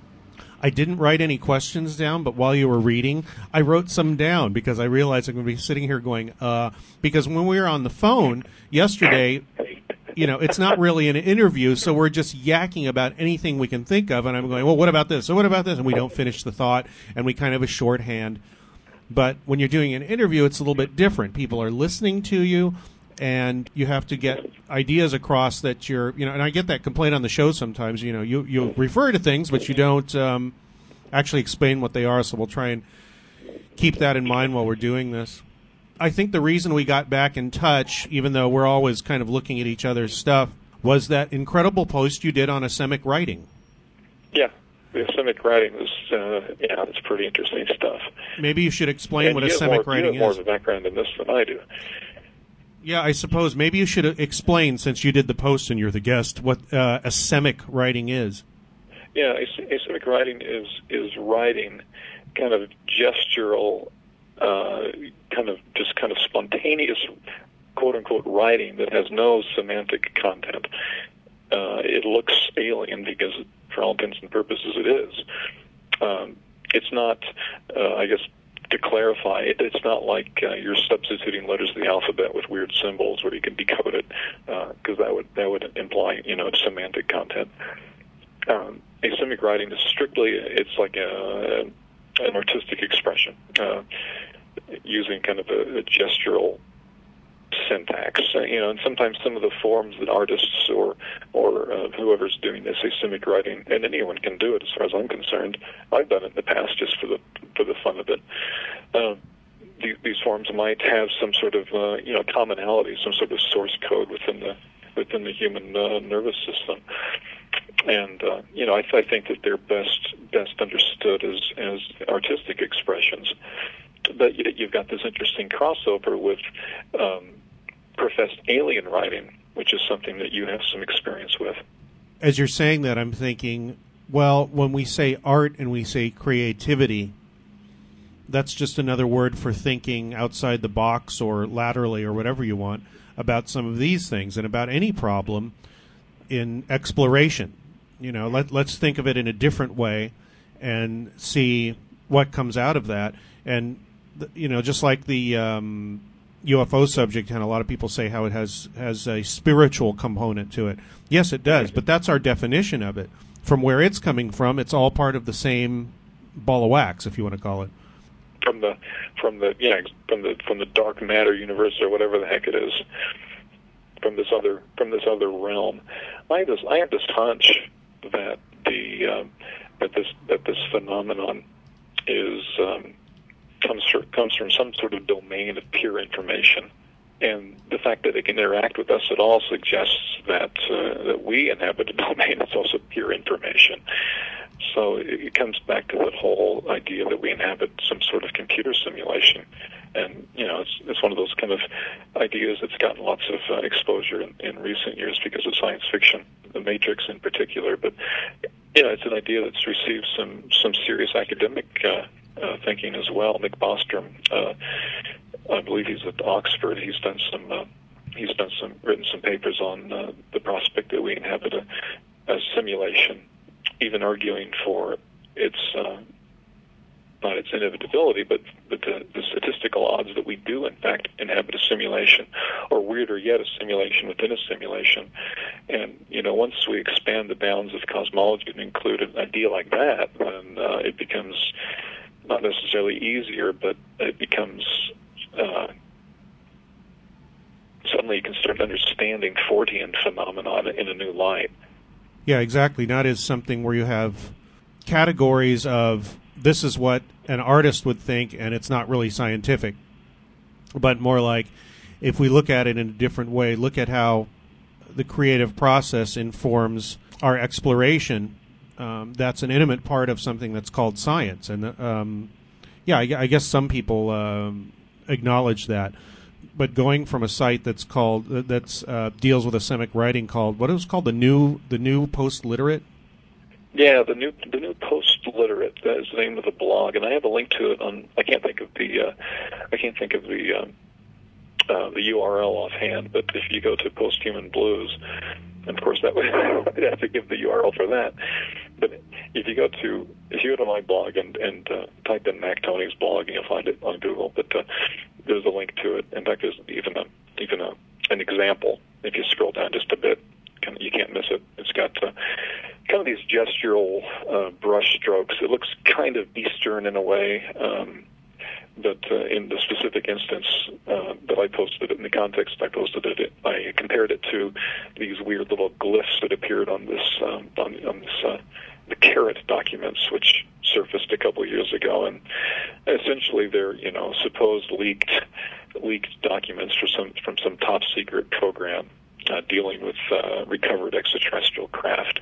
I didn't write any questions down, but while you were reading, I wrote some down because I realized I'm going to be sitting here going, uh, because when we were on the phone yesterday, you know, it's not really an interview, so we're just yakking about anything we can think of, and I'm going, well, what about this? So what about this? And we don't finish the thought, and we kind of a shorthand. But when you're doing an interview, it's a little bit different. People are listening to you, and you have to get ideas across that you're, you know, and I get that complaint on the show sometimes, you know, you, you refer to things, but you don't um, actually explain what they are, so we'll try and keep that in mind while we're doing this. I think the reason we got back in touch, even though we're always kind of looking at each other's stuff, was that incredible post you did on Asemic writing. Yeah, the Asemic writing was, uh, yeah, it's pretty interesting stuff. Maybe you should explain and what more, Asemic writing you have is. more of a background in this than I do. Yeah, I suppose maybe you should explain, since you did the post and you're the guest, what uh, Asemic writing is. Yeah, Asemic writing is is writing kind of gestural. Uh, kind of just kind of spontaneous, quote unquote, writing that has no semantic content. Uh, it looks alien because, for all intents and purposes, it is. Um, it's not, uh, I guess, to clarify, it, it's not like uh, you're substituting letters of the alphabet with weird symbols where you can decode it, because uh, that would that would imply, you know, semantic content. Um, asemic writing is strictly, it's like a an artistic expression, uh, using kind of a, a gestural syntax, uh, you know, and sometimes some of the forms that artists or or uh, whoever's doing this asemic writing, and anyone can do it as far as I'm concerned. I've done it in the past just for the for the fun of it. Uh, these, these forms might have some sort of uh, you know commonality, some sort of source code within the within the human uh, nervous system. And uh, you know, I, th- I think that they're best best understood as as artistic expressions. But you, you've got this interesting crossover with um, professed alien writing, which is something that you have some experience with. As you're saying that, I'm thinking, well, when we say art and we say creativity, that's just another word for thinking outside the box or laterally or whatever you want about some of these things and about any problem in exploration. You know, let, let's think of it in a different way and see what comes out of that. And, you know, just like the um, U F O subject, and a lot of people say how it has has a spiritual component to it. Yes, it does, but that's our definition of it. From where it's coming from, it's all part of the same ball of wax, if you want to call it. From the from the yeah from the from the dark matter universe or whatever the heck it is, from this other from this other realm. I have this I have this hunch that the um, that this that this phenomenon is um, comes from comes from some sort of domain of pure information, and the fact that it can interact with us at all suggests that uh, that we inhabit a domain that's also pure information. So it comes back to that whole idea that we inhabit some sort of computer simulation, and you know it's it's one of those kind of ideas that's gotten lots of uh, exposure in, in recent years because of science fiction, The Matrix in particular. But you know it's an idea that's received some some serious academic uh, uh, thinking as well. Nick Bostrom, uh, I believe he's at Oxford. He's done some uh, he's done some written some papers on uh, the prospect that we inhabit a, a simulation, even arguing for its uh, not its inevitability, but, but the, the statistical odds that we do, in fact, inhabit a simulation, or weirder yet, a simulation within a simulation. And, you know, once we expand the bounds of cosmology and include an idea like that, then uh, it becomes not necessarily easier, but it becomes uh, suddenly you can start understanding Fortean phenomenon in a new light. Yeah, exactly. Not as something where you have categories of this is what an artist would think, and it's not really scientific, but more like if we look at it in a different way, look at how the creative process informs our exploration. Um, that's an intimate part of something that's called science. And, um, yeah, I, I guess some people um, acknowledge that. But going from a site that's called that's uh, deals with a Semitic writing called what it was called the new the new post literate. Yeah, the new the new post literate. That is the name of the blog, and I have a link to it on. I can't think of the uh, I can't think of the um, uh, the U R L offhand. But if you go to Posthuman Blues, and of course that would I'd have to give the U R L for that. But if you go to if you go to my blog and and uh, type in Mac Tony's blog, you'll find it on Google. But uh, there's a link to it. In fact, there's even a even a an example. If you scroll down just a bit, you can't miss it. It's got uh, kind of these gestural uh, brush strokes. It looks kind of Eastern in a way, um, but uh, in the specific instance uh, that I posted it, in the context I posted it, I compared it to these weird little glyphs that appeared on this um, on, on this uh, the Carrot documents, which surfaced a couple of years ago, and essentially they're you know supposed leaked leaked documents for some from some top secret program uh, dealing with uh, recovered extraterrestrial craft.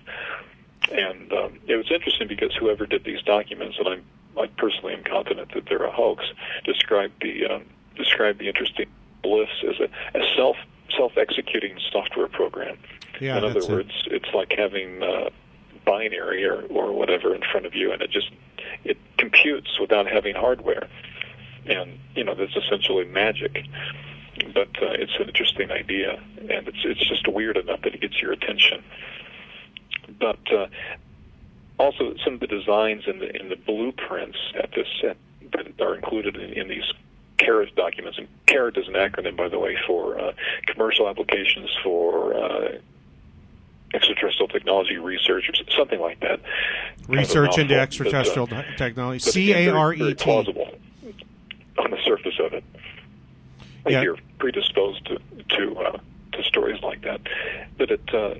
And um, it was interesting because whoever did these documents, and I'm I personally am confident that they're a hoax, described the um, described the interesting glyphs as a, a self self executing software program. Yeah, in other that's words, it. It's like having uh, binary or, or whatever in front of you, and it just it computes without having hardware, and you know that's essentially magic. But uh, it's an interesting idea, and it's it's just weird enough that it gets your attention. But uh, also, some of the designs in the in the blueprints at this set that are included in, in these CARET documents, and CARET is an acronym, by the way, for uh, commercial applications for uh, extraterrestrial technology research, or something like that. Research into extraterrestrial but, uh, technology. C A R E T. Very plausible on the surface of it. I think Yeah. you're predisposed to to, uh, to stories like that, but it. Uh,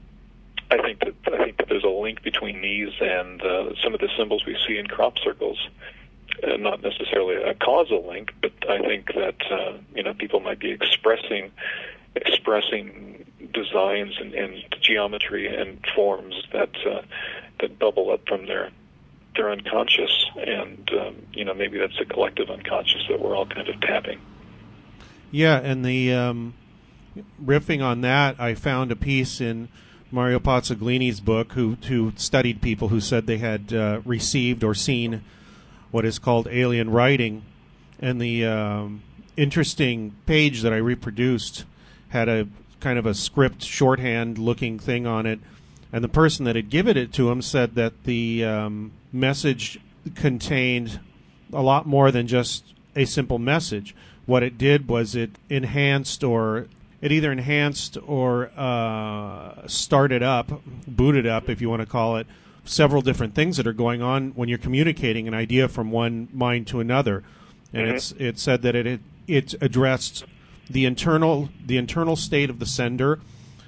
I think that I think that there's a link between these and uh, some of the symbols we see in crop circles. Uh, not necessarily a causal link, but I think that uh, you know people might be expressing expressing designs and, and geometry and forms that uh, that bubble up from their their unconscious, and um, you know maybe that's a collective unconscious that we're all kind of tapping. Yeah, and the um, riffing on that, I found a piece in Mario Pozzoglini's book, who, who studied people who said they had uh, received or seen what is called alien writing. And the um, interesting page that I reproduced had a kind of a script shorthand-looking thing on it. And the person that had given it to him said that the um, message contained a lot more than just a simple message, what it did was it enhanced or it either enhanced or uh, started up, booted up, if you want to call it, several different things that are going on when you're communicating an idea from one mind to another. And mm-hmm. it's it said that it, it it addressed the internal the internal state of the sender,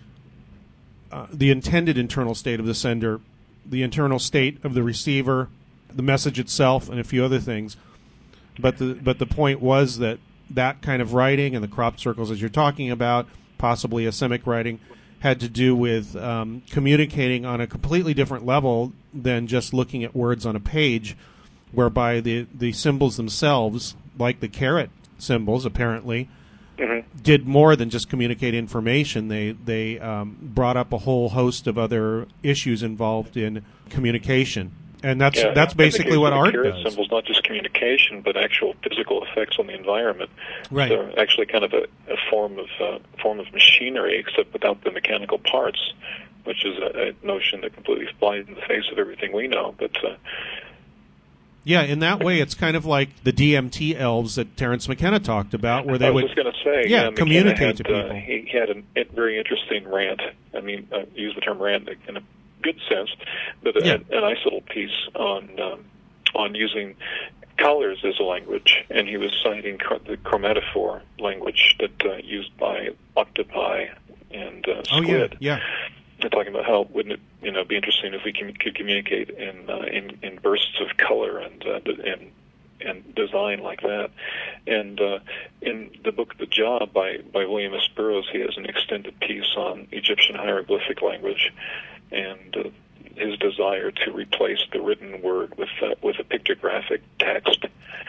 uh, the intended internal state of the sender, the internal state of the receiver, the message itself, and a few other things. But the but the point was that that kind of writing and the crop circles, as you're talking about, possibly a semic writing, had to do with um, communicating on a completely different level than just looking at words on a page, whereby the, the symbols themselves, like the caret symbols, apparently, mm-hmm. did more than just communicate information. They they um, brought up a whole host of other issues involved in communication. And that's yeah, that's basically what art caret does. Symbols, not just communication, but actual physical effects on the environment. Right. They're actually kind of a, a form of uh, form of machinery, except without the mechanical parts, which is a, a notion that completely flies in the face of everything we know. But uh, yeah, in that way, it's kind of like the D M T elves that Terence McKenna talked about, where they I was would just going to say, yeah, yeah communicate had, to people. Uh, he had a, a very interesting rant. I mean, I use the term rant in a good sense, but yeah. a, a nice little piece on um, on using colors as a language, and he was citing cr- the chromatophore language that uh, used by octopi and uh, squid. Oh yeah, yeah. They're talking about how wouldn't it, you know, be interesting if we can, could communicate in, uh, in in bursts of color and uh, and and design like that. And uh, in the book The Job by by William S. Burroughs, he has an extended piece on Egyptian hieroglyphic language and uh, his desire to replace the written word with uh, with a pictographic text.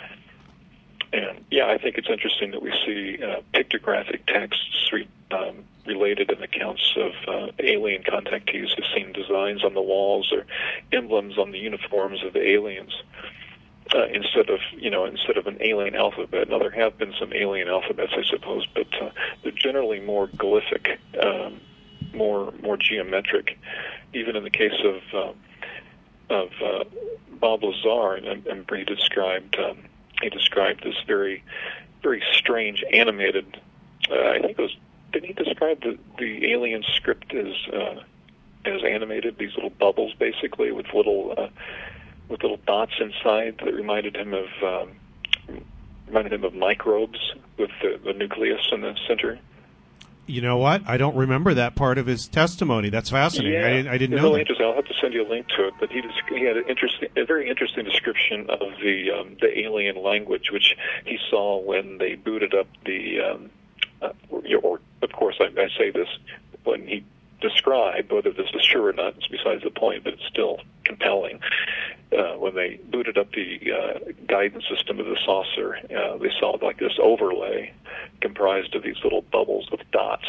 And yeah, I think it's interesting that we see uh, pictographic texts re- um, related in accounts of uh, alien contactees who've seen designs on the walls or emblems on the uniforms of the aliens. Uh, instead of, you know, instead of an alien alphabet. Now, there have been some alien alphabets, I suppose, but uh, they're generally more glyphic, um, more more geometric. Even in the case of uh, of uh, Bob Lazar, and, and he described um, he described this very very strange animated. Uh, I think it was. Did he describe the the alien script as uh, as animated? These little bubbles, basically, with little. Uh, with little dots inside that reminded him of um, reminded him of microbes with the, the nucleus in the center. You know what? I don't remember that part of his testimony. That's fascinating. Yeah, I didn't, I didn't it's know really that. Interesting. I'll have to send you a link to it. But he just, he had an interesting, a very interesting description of the um, the alien language, which he saw when they booted up the. Um, uh, or, or of course, I, I say this when he described, whether this is true or not, it's besides the point, but it's still compelling. Uh, when they booted up the uh, guidance system of the saucer, uh, they saw like this overlay comprised of these little bubbles with dots.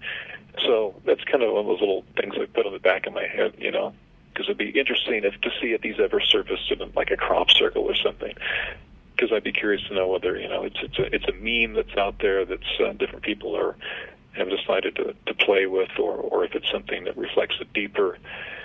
So that's kind of one of those little things I put on the back of my head, you know, because it'd be interesting if to see if these ever surfaced in like a crop circle or something. Because I'd be curious to know whether, you know, it's it's a it's a meme that's out there that's uh, different people are have decided to, to play with, or or if it's something that reflects a deeper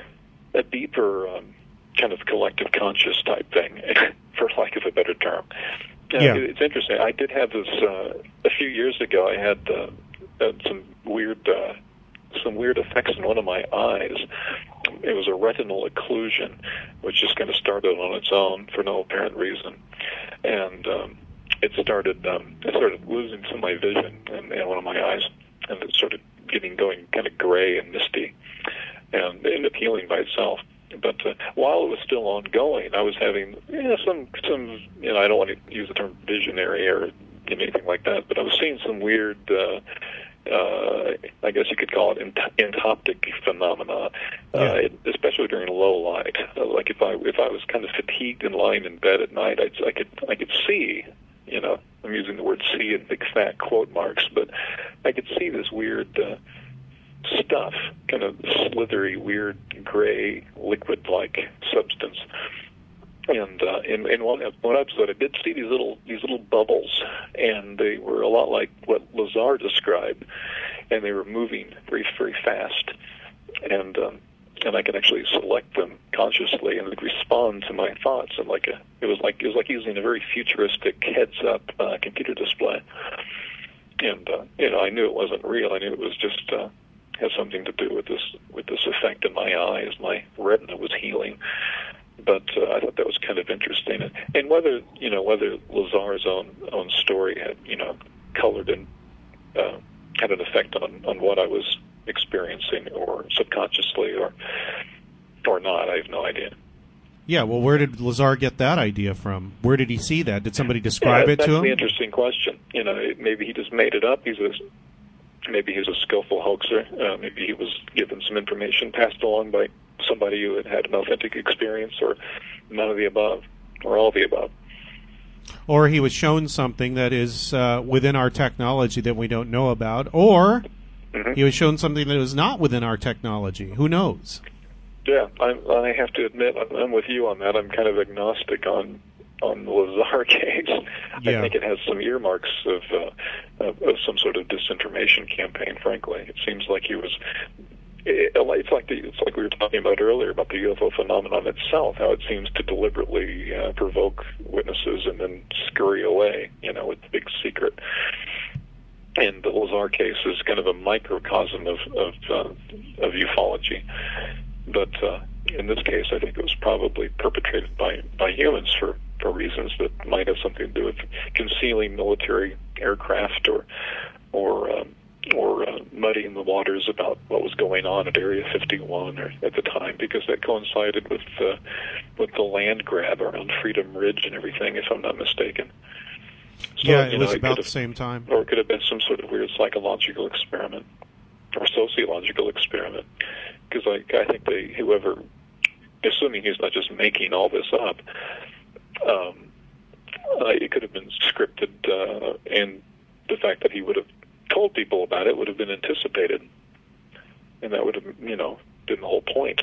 a deeper um, kind of collective conscious type thing, for lack of a better term. Uh, yeah. It's interesting. I did have this uh, a few years ago. I had, uh, had some weird uh, some weird effects in one of my eyes. It was a retinal occlusion, which just kind of started on its own for no apparent reason, and um, it started um, I started losing some of my vision in, in one of my eyes, and it started getting going kind of gray and misty, and it ended up healing by itself. But uh, while it was still ongoing, I was having you know, some some you know I don't want to use the term visionary or anything like that, but I was seeing some weird. Uh, Uh, I guess you could call it ent- entoptic phenomena, yeah. uh, it, especially during low light. Uh, like if I if I was kind of fatigued and lying in bed at night, I'd, I could I could see. You know, I'm using the word "see" in big fat quote marks, but I could see this weird uh, stuff, kind of slithery, weird gray liquid-like substance. And uh, in, in one, one episode, I did see these little these little bubbles, and they were a lot like what Lazar described, and they were moving very very fast. And um, and I could actually select them consciously, and they'd respond to my thoughts. And like a, it was like it was like using a very futuristic heads-up uh, computer display. And uh, you know, I knew it wasn't real. I knew it was just uh, had something to do with this with this effect in my eyes. My retina was healing. But uh, I thought that was kind of interesting, and, and whether you know whether Lazar's own own story had you know colored and uh, had an effect on, on what I was experiencing, or subconsciously, or or not, I have no idea. Yeah, well, where did Lazar get that idea from? Where did he see that? Did somebody describe yeah, it to him? That's the interesting question. You know, it, maybe he just made it up. He's a maybe he's a skillful hoaxer. Uh, maybe he was given some information passed along by somebody who had had an authentic experience, or none of the above, or all of the above. Or he was shown something that is uh, within our technology that we don't know about, or mm-hmm. he was shown something that is not within our technology. Who knows? Yeah, I, I have to admit, I'm, I'm with you on that. I'm kind of agnostic on on the Lazar case. Yeah. I think it has some earmarks of, uh, of, of some sort of disinformation campaign, frankly. It seems like he was... It's like the, it's like we were talking about earlier about the U F O phenomenon itself, how it seems to deliberately uh, provoke witnesses and then scurry away, you know, with the big secret. And the Lazar case is kind of a microcosm of of, uh, of ufology. But uh, in this case, I think it was probably perpetrated by, by humans for, for reasons that might have something to do with concealing military aircraft, or or um, or uh, muddying the waters about what was going on at Area fifty-one or at the time, because that coincided with uh, with the land grab around Freedom Ridge and everything, if I'm not mistaken. So, yeah, it was know, it about the same time. Or it could have been some sort of weird psychological experiment or sociological experiment, because I, I think they, whoever, assuming he's not just making all this up, um, uh, it could have been scripted, uh, and the fact that he would have told people about it would have been anticipated, and that would have, you know, been the whole point.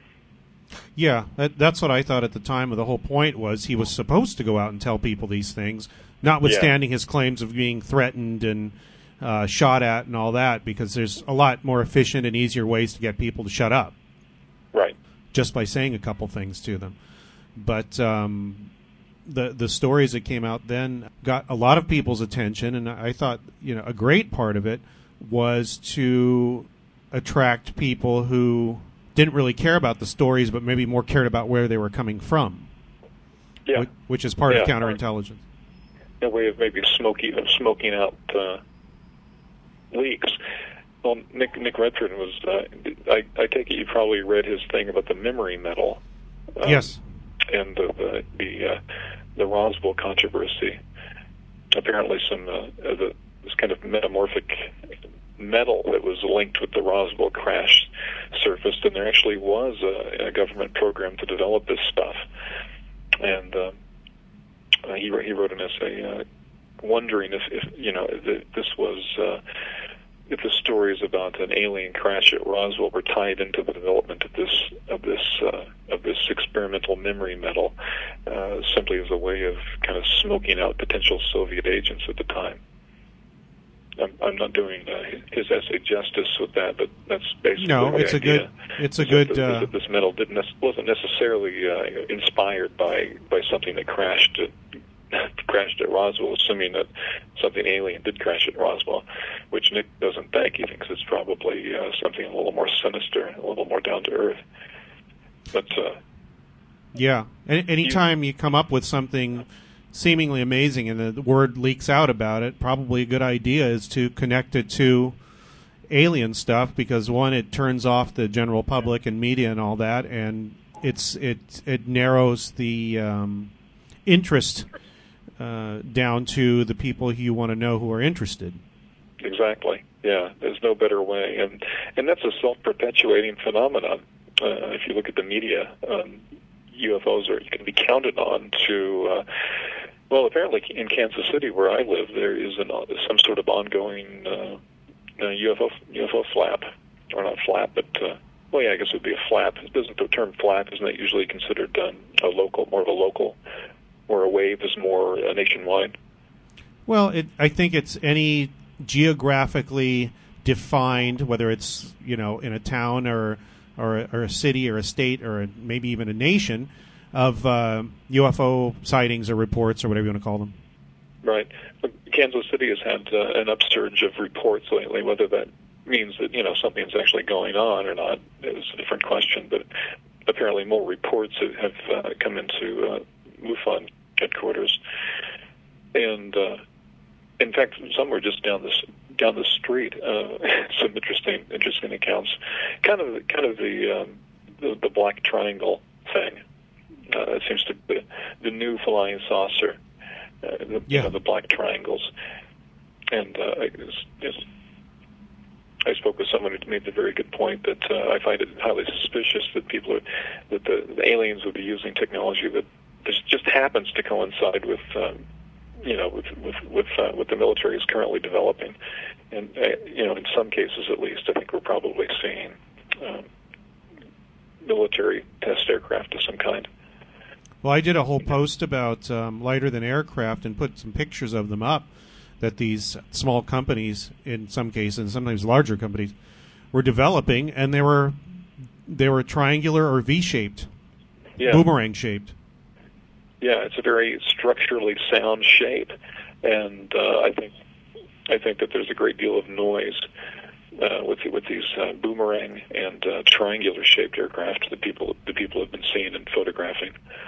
Yeah, that, that's what I thought at the time. The whole point was he was supposed to go out and tell people these things, notwithstanding yeah. his claims of being threatened and uh, shot at and all that, because there's a lot more efficient and easier ways to get people to shut up. Right. Just by saying a couple things to them. But um, the the stories that came out then got a lot of people's attention, and I thought, you know, a great part of it was to attract people who didn't really care about the stories, but maybe more cared about where they were coming from. Yeah. Which, which is part yeah. of counterintelligence. A way of maybe smoking of smoking out uh, leaks. Well, Nick Nick Redfern was. Uh, I I take it you probably read his thing about the memory metal. Um, yes. And the the the, uh, the Roswell controversy. Apparently, some uh, the this kind of metamorphic metal that was linked with the Roswell crash surfaced, and there actually was a, a government program to develop this stuff. And uh, uh, he he wrote an essay uh, wondering if, if you know if this was. Uh, if the stories about an alien crash at Roswell were tied into the development of this of this uh, of this experimental memory metal, uh, simply as a way of kind of smoking out potential Soviet agents at the time. I'm, I'm not doing uh, his essay justice with that, but that's basically no. the It's idea. a good. It's a good. That, uh, that this metal didn't ne- wasn't necessarily uh, inspired by, by something that crashed at, crashed at Roswell, assuming that something alien did crash at Roswell, which Nick doesn't think. He thinks it's probably uh, something a little more sinister, a little more down to earth. But uh, yeah, Any, anytime you, you come up with something seemingly amazing and the, the word leaks out about it, probably a good idea is to connect it to alien stuff, because one, it turns off the general public and media and all that, and it's it it narrows the um, interest uh, down to the people who you want to know who are interested. Exactly. Yeah, there's no better way, and and that's a self-perpetuating phenomenon. Uh, if you look at the media, um, U F Os are can be counted on to. Uh, well, apparently in Kansas City, where I live, there is an, some sort of ongoing uh, uh, U F O U F O flap, or not flap, but uh, well, yeah, I guess it would be a flap. Doesn't the term flap, isn't that usually considered um, a local, more of a local, or a wave is more uh, nationwide? Well, it, I think it's any geographically defined, whether it's, you know, in a town or or a, or a city or a state or a, maybe even a nation of uh, U F O sightings or reports or whatever you want to call them. Right. Kansas City has had uh, an upsurge of reports lately. Whether that means that, you know, something's actually going on or not is a different question. But apparently more reports have uh, come into uh, MUFON headquarters. And, uh, in fact, some were just down this down the street. Uh, some interesting interesting accounts. Kind of kind of the um, the, the black triangle thing. Uh, it seems to be the new flying saucer, uh, the, yeah. you know, the black triangles. And uh, I, it's, I spoke with someone who made the very good point that uh, I find it highly suspicious that people are, that the, the aliens would be using technology that this just happens to coincide with, um, you know, with with with, uh, what the military is currently developing. And uh, you know, in some cases at least, I think we're probably seeing um, military test aircraft of some kind. Well, I did a whole post about um, lighter than aircraft and put some pictures of them up that these small companies, in some cases, and sometimes larger companies, were developing, and they were they were triangular or V-shaped, yeah. boomerang shaped. Yeah, it's a very structurally sound shape, and uh, I think I think that there's a great deal of noise uh, with with these uh, boomerang and uh, triangular shaped aircraft that people that people have been seeing and photographing.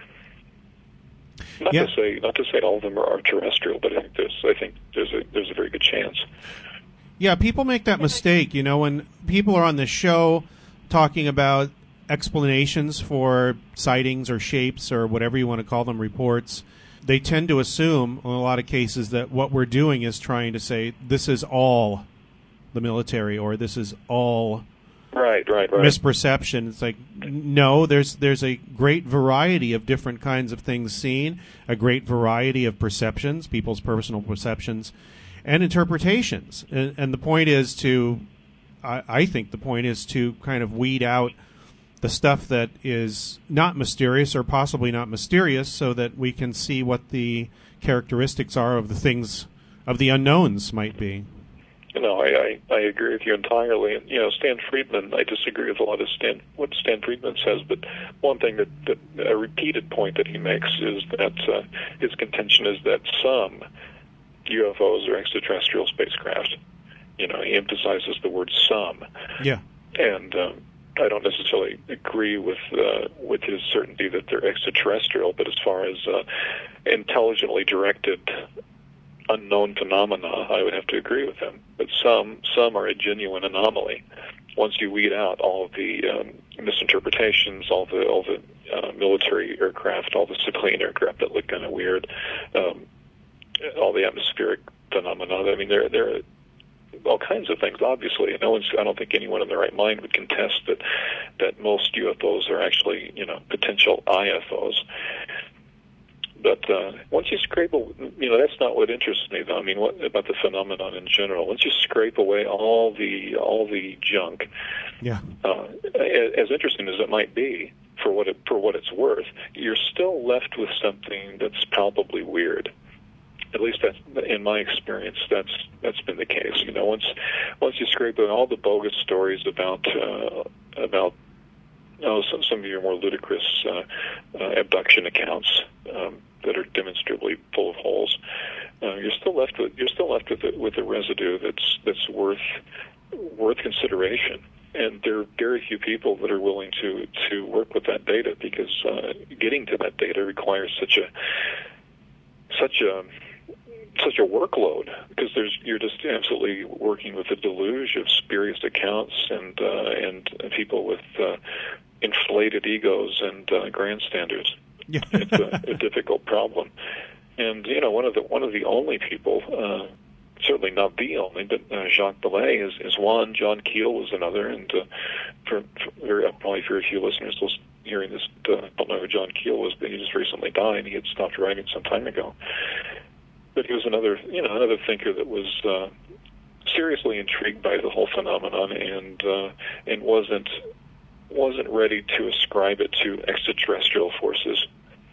Not yeah. to say, not to say all of them are, are terrestrial, but I think there's, I think there's a, there's a very good chance. Yeah, people make that mistake. You know, when people are on the show talking about explanations for sightings or shapes or whatever you want to call them, reports, they tend to assume, in a lot of cases, that what we're doing is trying to say this is all the military or this is all. Right, right, right. Misperception. It's like, no, there's there's a great variety of different kinds of things seen, a great variety of perceptions, people's personal perceptions, and interpretations. And, and the point is to, I, I think the point is to kind of weed out the stuff that is not mysterious or possibly not mysterious so that we can see what the characteristics are of the things, of the unknowns might be. No, I, I, I agree with you entirely. And, you know, Stan Friedman, I disagree with a lot of Stan, what Stan Friedman says, but one thing that, that a repeated point that he makes is that uh, his contention is that some U F Os are extraterrestrial spacecraft. You know, he emphasizes the word some. Yeah. And um, I don't necessarily agree with uh, with his certainty that they're extraterrestrial, but as far as uh, intelligently directed unknown phenomena, I would have to agree with him. But some some are a genuine anomaly. Once you weed out all of the um, misinterpretations, all the all the uh, military aircraft, all the civilian aircraft that look kind of weird, um, all the atmospheric phenomena. I mean, there there are all kinds of things. Obviously, no one's. I don't think anyone in their right mind would contest that that most U F Os are actually, you know, potential I F Os. But uh, once you scrape, you know, that's not what interests me, though. I mean, what about the phenomenon in general? Once you scrape away all the all the junk, yeah. Uh, as interesting as it might be for what it, for what it's worth, you're still left with something that's palpably weird. At least that's, in my experience, that's that's been the case. You know, once once you scrape away all the bogus stories about uh, about oh, some some of your more ludicrous uh, uh, abduction accounts. Um, that are demonstrably full of holes. Uh, you're still left with you're still left with a, with a residue that's that's worth worth consideration. And there are very few people that are willing to to work with that data because uh, getting to that data requires such a such a such a workload because there's you're just absolutely working with a deluge of spurious accounts and uh, and people with uh, inflated egos and uh, grandstanders. Yeah. It's a, a difficult problem, and you know one of the one of the only people, uh, certainly not the only, but uh, Jacques Vallée is, is one. John Keel was another, and uh, for, for very, probably very few listeners hearing this uh, don't know who John Keel was, but he just recently died. He had stopped writing some time ago, but he was another you know another thinker that was uh, seriously intrigued by the whole phenomenon and uh, and wasn't. wasn't ready to ascribe it to extraterrestrial forces.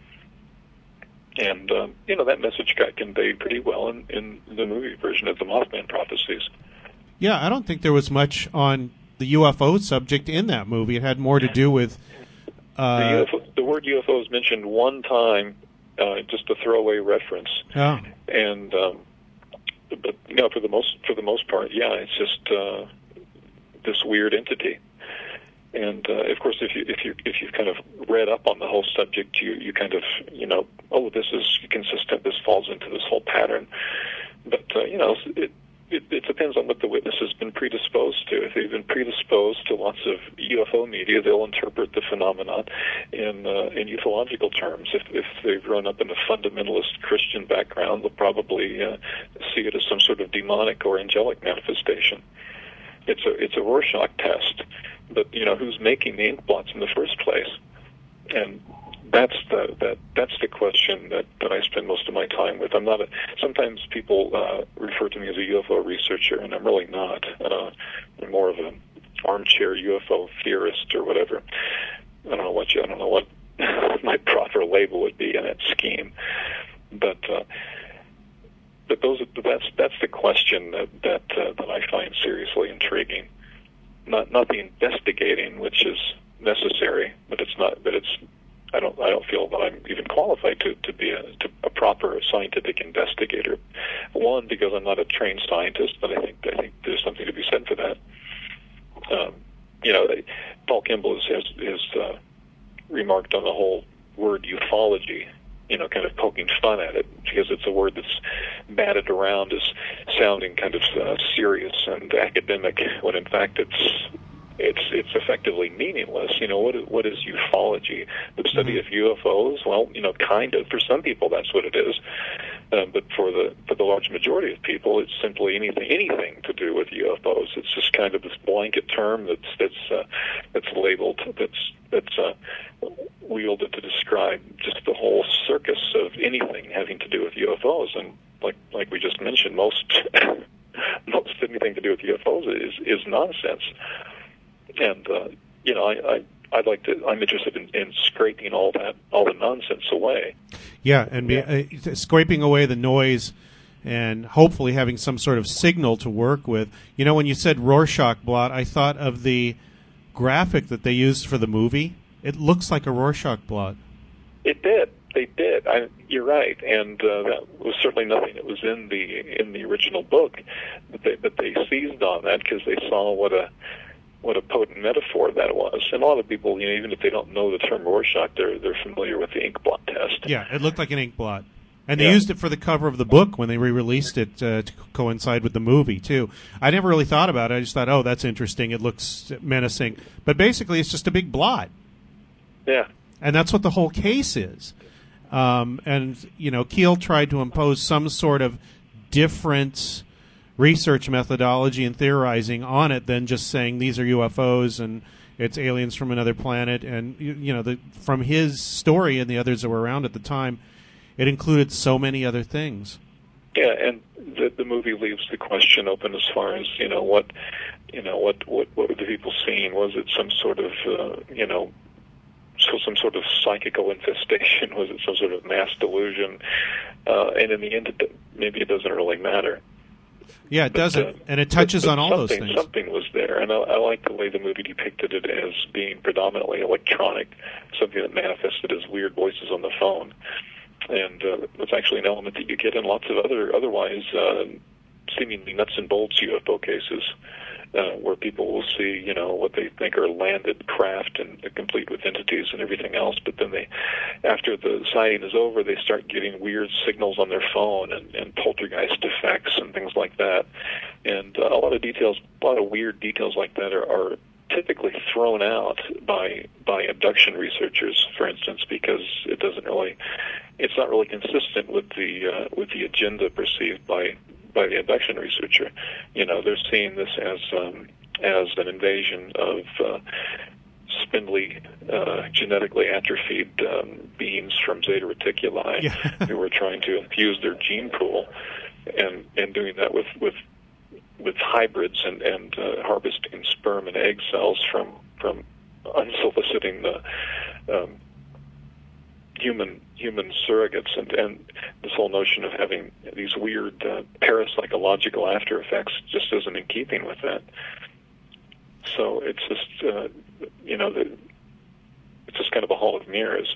And, um, you know, that message got conveyed pretty well in, in the movie version of the Mothman Prophecies. Yeah, I don't think there was much on the U F O subject in that movie. It had more to do with uh, the, U F O, the word U F O is mentioned one time, uh, just a throwaway reference. Oh. And um, but you know, for the most for the most part, yeah, it's just uh, this weird entity. And uh, of course, if you if you if you've kind of read up on the whole subject, you you kind of you know, oh, this is consistent. This falls into this whole pattern. But uh, you know, it, it it depends on what the witness has been predisposed to. If they've been predisposed to lots of U F O media, they'll interpret the phenomenon in uh, in ufological terms. If if they've grown up in a fundamentalist Christian background, they'll probably uh, see it as some sort of demonic or angelic manifestation. It's a it's a Rorschach test. But you know, who's making the ink blots in the first place? And that's the that that's the question that, that I spend most of my time with. I'm not a. Sometimes people uh, refer to me as a U F O researcher, and I'm really not. Uh, I'm more of an armchair U F O theorist or whatever. I don't know what you. I don't know what my proper label would be in that scheme. But uh, but those that's that's the question that that uh, that I find seriously intriguing. Not not the investigating, which is necessary, but it's not. But it's. I don't. I don't feel that I'm even qualified to, to be a, to a proper scientific investigator. One, because I'm not a trained scientist, but I think I think there's something to be said for that. Um, you know, Paul Kimball has has, has uh, remarked on the whole word ufology. You know, kind of poking fun at it because it's a word that's batted around as sounding kind of uh, serious and academic, when in fact it's it's it's effectively meaningless. You know, what is, what is ufology? The study of U F Os? Well, you know, kind of. For some people, that's what it is, uh, but for the for the large majority of people, it's simply anything anything to do with U F Os. It's just kind of this blanket term that's that's uh, that's labeled that's that's. Uh, wielded to describe just the whole circus of anything having to do with U F Os, and like like we just mentioned, most most anything to do with U F Os is is nonsense. And uh, you know, I, I I'd like to. I'm interested in, in scraping all that all the nonsense away. Yeah, and be, uh, scraping away the noise, and hopefully having some sort of signal to work with. You know, when you said Rorschach blot, I thought of the graphic that they used for the movie. It looks like a Rorschach blot. It did. They did. I, you're right, and uh, that was certainly nothing that was in the in the original book. But they, but they seized on that because they saw what a what a potent metaphor that was. And a lot of people, you know, even if they don't know the term Rorschach, they're they're familiar with the ink blot test. Yeah, it looked like an ink blot. And they yeah. used it for the cover of the book when they re-released it uh, to coincide with the movie, too. I never really thought about it. I just thought, oh, that's interesting. It looks menacing. But basically, it's just a big blot. Yeah. And that's what the whole case is. Um, and, you know, Keel tried to impose some sort of different research methodology and theorizing on it than just saying these are U F Os and it's aliens from another planet. And, you, you know, the, from his story and the others that were around at the time, it included so many other things. Yeah, and the, the movie leaves the question open as far as, you know, what, you know, what, what, what were the people seeing? Was it some sort of, uh, you know, so some sort of psychical infestation? Was it some sort of mass delusion? Uh, and in the end, it, maybe it doesn't really matter. Yeah, it but, doesn't, uh, and it touches but, but on all those things. Something was there, and I, I like the way the movie depicted it as being predominantly electronic, something that manifested as weird voices on the phone. And uh, it's actually an element that you get in lots of other, otherwise uh, seemingly nuts and bolts U F O cases. Uh, where people will see, you know, what they think are landed craft and uh, complete with entities and everything else, but then they, after the sighting is over, they start getting weird signals on their phone and, and poltergeist effects and things like that. And uh, a lot of details, a lot of weird details like that are, are typically thrown out by by abduction researchers, for instance, because it doesn't really, it's not really consistent with the uh, with the agenda perceived by. by the abduction researcher. You know, they're seeing this as um, as an invasion of uh, spindly, uh, genetically atrophied um, beings from Zeta Reticuli yeah. who were trying to infuse their gene pool, and and doing that with with with hybrids and and uh, harvesting sperm and egg cells from from unsoliciting the um, human human surrogates, and, and this whole notion of having these weird uh, parapsychological after effects just isn't in keeping with that. So it's just, uh, you know, the, it's just kind of a hall of mirrors.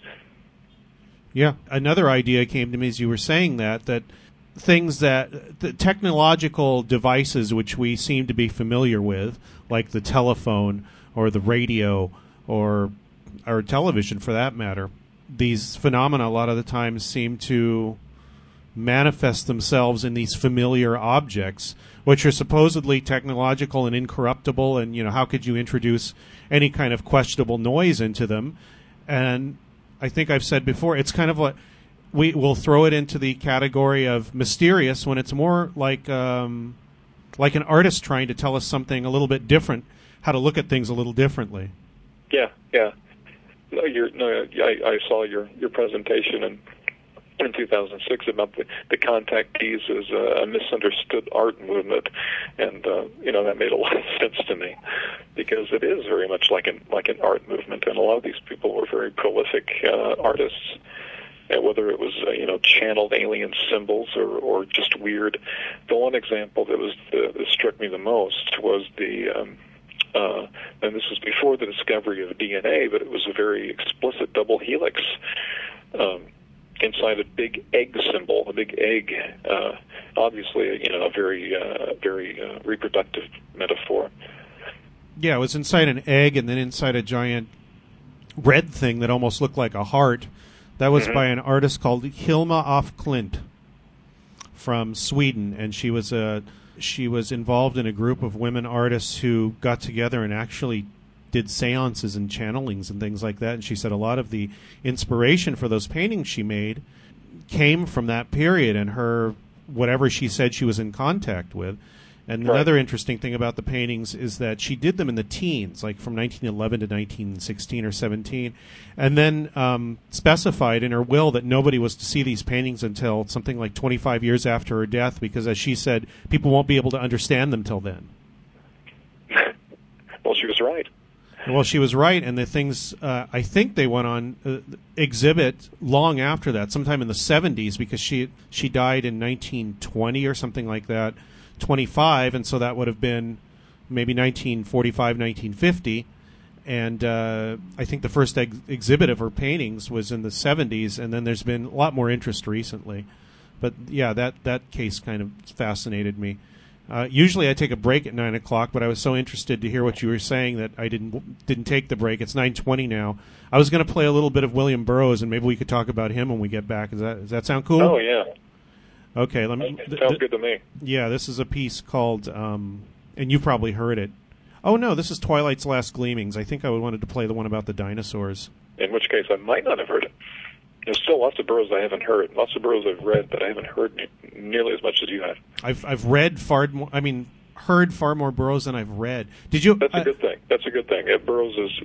Yeah. Another idea came to me as you were saying that, that things that, the technological devices which we seem to be familiar with, like the telephone or the radio or or television for that matter, these phenomena a lot of the times seem to manifest themselves in these familiar objects, which are supposedly technological and incorruptible, and, you know, how could you introduce any kind of questionable noise into them? And I think I've said before, it's kind of like we will throw it into the category of mysterious when it's more like um, like an artist trying to tell us something a little bit different, how to look at things a little differently. Yeah, yeah. No, you're, no, I, I saw your, your presentation in, in two thousand six about the, the contactees as a, a misunderstood art movement, and uh, you know, that made a lot of sense to me, because it is very much like an like an art movement, and a lot of these people were very prolific uh, artists. And whether it was uh, you know, channeled alien symbols or, or just weird. The one example that was the, that struck me the most was the, um, uh, and this was before the discovery of D N A, but it was a very explicit double helix um, inside a big egg symbol, a big egg. Uh, obviously, you know, a very uh, very uh, reproductive metaphor. Yeah, it was inside an egg and then inside a giant red thing that almost looked like a heart. That was mm-hmm. by an artist called Hilma af Klint from Sweden, and she was a she was involved in a group of women artists who got together and actually did seances and channelings and things like that. And she said a lot of the inspiration for those paintings she made came from that period and her whatever she said she was in contact with. And right. Another interesting thing about the paintings is that she did them in the teens, like from nineteen eleven to nineteen sixteen or seventeen, and then um, specified in her will that nobody was to see these paintings until something like twenty-five years after her death, because, as she said, people won't be able to understand them till then. Well, she was right. Well, she was right, and the things, uh, I think they went on uh, exhibit long after that, sometime in the seventies, because she she died in nineteen twenty or something like that. twenty-five, and so that would have been maybe nineteen forty-five, nineteen fifty, and uh, I think the first ex- exhibit of her paintings was in the seventies, and then there's been a lot more interest recently. But yeah, that, that case kind of fascinated me. Uh, usually I take a break at nine o'clock, but I was so interested to hear what you were saying that I didn't didn't take the break. It's nine twenty now. I was going to play a little bit of William Burroughs, and maybe we could talk about him when we get back. Does that, does that sound cool? Oh, yeah. Okay, let me. Th- th- sounds good to me. Yeah, this is a piece called, um, and you probably heard it. Oh no, this is Twilight's Last Gleamings. I think I wanted to play the one about the dinosaurs. In which case, I might not have heard it. There's still lots of Burroughs I haven't heard, lots of Burroughs I've read, but I haven't heard ne- nearly as much as you have. I've I've read far more. I mean, heard far more Burroughs than I've read. Did you? That's a uh, good thing. That's a good thing. Yeah, Burroughs is,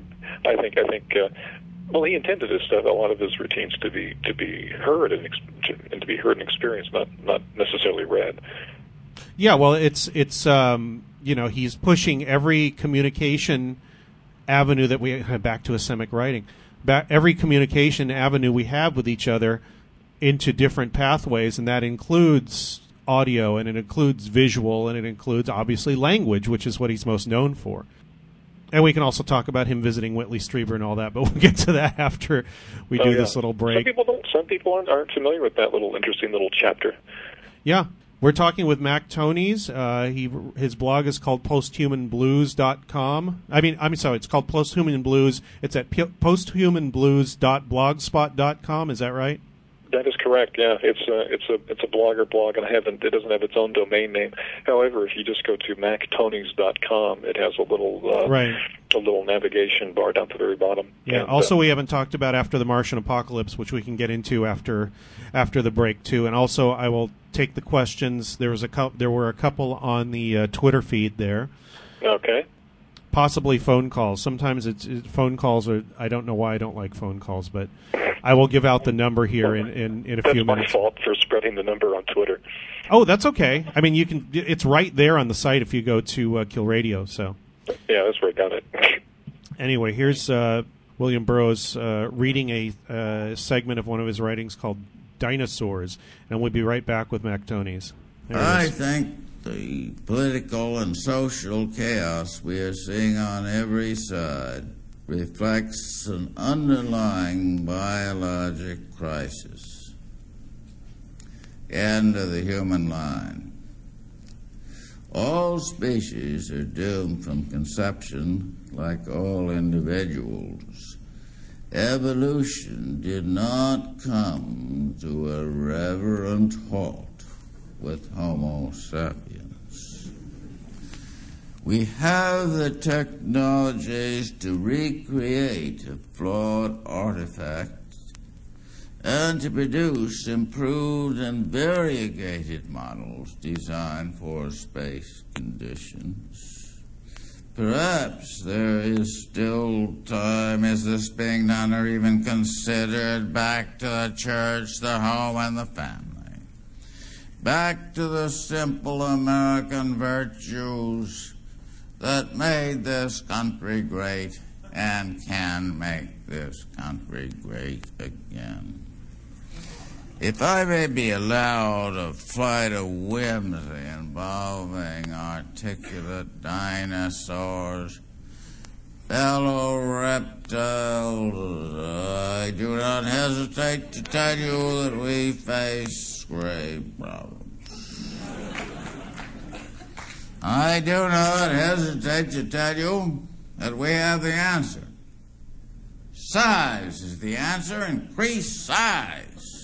I think, I think. Uh, Well, he intended his stuff, a lot of his routines, to be to be heard and, ex- and to be heard and experienced, not not necessarily read. Yeah, well, it's it's um, you know, he's pushing every communication avenue that we back to Asemic writing, back, every communication avenue we have with each other into different pathways, and that includes audio, and it includes visual, and it includes obviously language, which is what he's most known for. And we can also talk about him visiting Whitley Strieber and all that, but we'll get to that after we oh, do yeah. this little break. Some people don't. Some people aren't, aren't familiar with that little interesting little chapter. Yeah, we're talking with Mac Tonnies. Uh, he his blog is called posthuman blues dot com. I mean, I'm sorry, it's called Posthuman Blues. It's at p- posthuman blues dot blogspot dot com. Is that right? That is correct. Yeah, it's a it's a it's a blogger blog, and I haven't. It doesn't have its own domain name. However, if you just go to mac tonnies dot com, it has a little uh, right. a little navigation bar down at the very bottom. Yeah. And, also, uh, we haven't talked about After the Martian Apocalypse, which we can get into after after the break too. And also, I will take the questions. There was a co- there were a couple on the uh, Twitter feed there. Okay. Possibly phone calls. Sometimes it's it, phone calls are. I don't know why I don't like phone calls, but I will give out the number here in, in, in a that's few minutes. That's my fault for spreading the number on Twitter. Oh, that's okay. I mean, you can. It's right there on the site if you go to uh, Kill Radio. So. Yeah, that's where I got it. Anyway, here's uh, William Burroughs uh, reading a uh, segment of one of his writings called Dinosaurs, and we'll be right back with Mac Tonnies. I think the political and social chaos we are seeing on every side reflects an underlying biologic crisis. End of the human line. All species are doomed from conception, like all individuals. Evolution did not come to a reverent halt with Homo sapiens. We have the technologies to recreate a flawed artifact and to produce improved and variegated models designed for space conditions. Perhaps there is still time. Is this being done or even considered? Back to the church, the home, and the family. Back to the simple American virtues that made this country great and can make this country great again. If I may be allowed a flight of whimsy involving articulate dinosaurs, fellow reptiles, I do not hesitate to tell you that we face grave problems. I do not hesitate to tell you that we have the answer. Size is the answer. Increase size.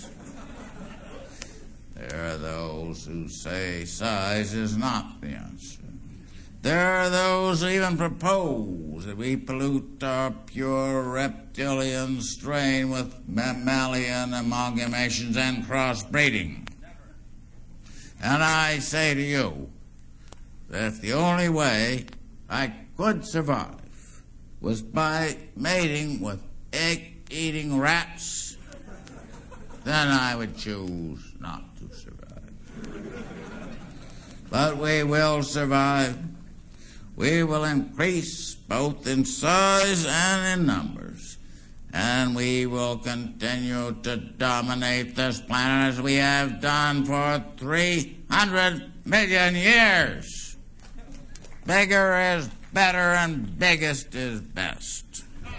There are those who say size is not the answer. There are those who even propose that we pollute our pure reptilian strain with mammalian amalgamations and crossbreeding. And I say to you that if the only way I could survive was by mating with egg-eating rats, then I would choose not to survive. But we will survive. We will increase both in size and in numbers, and we will continue to dominate this planet as we have done for three hundred million years. Bigger is better and biggest is best.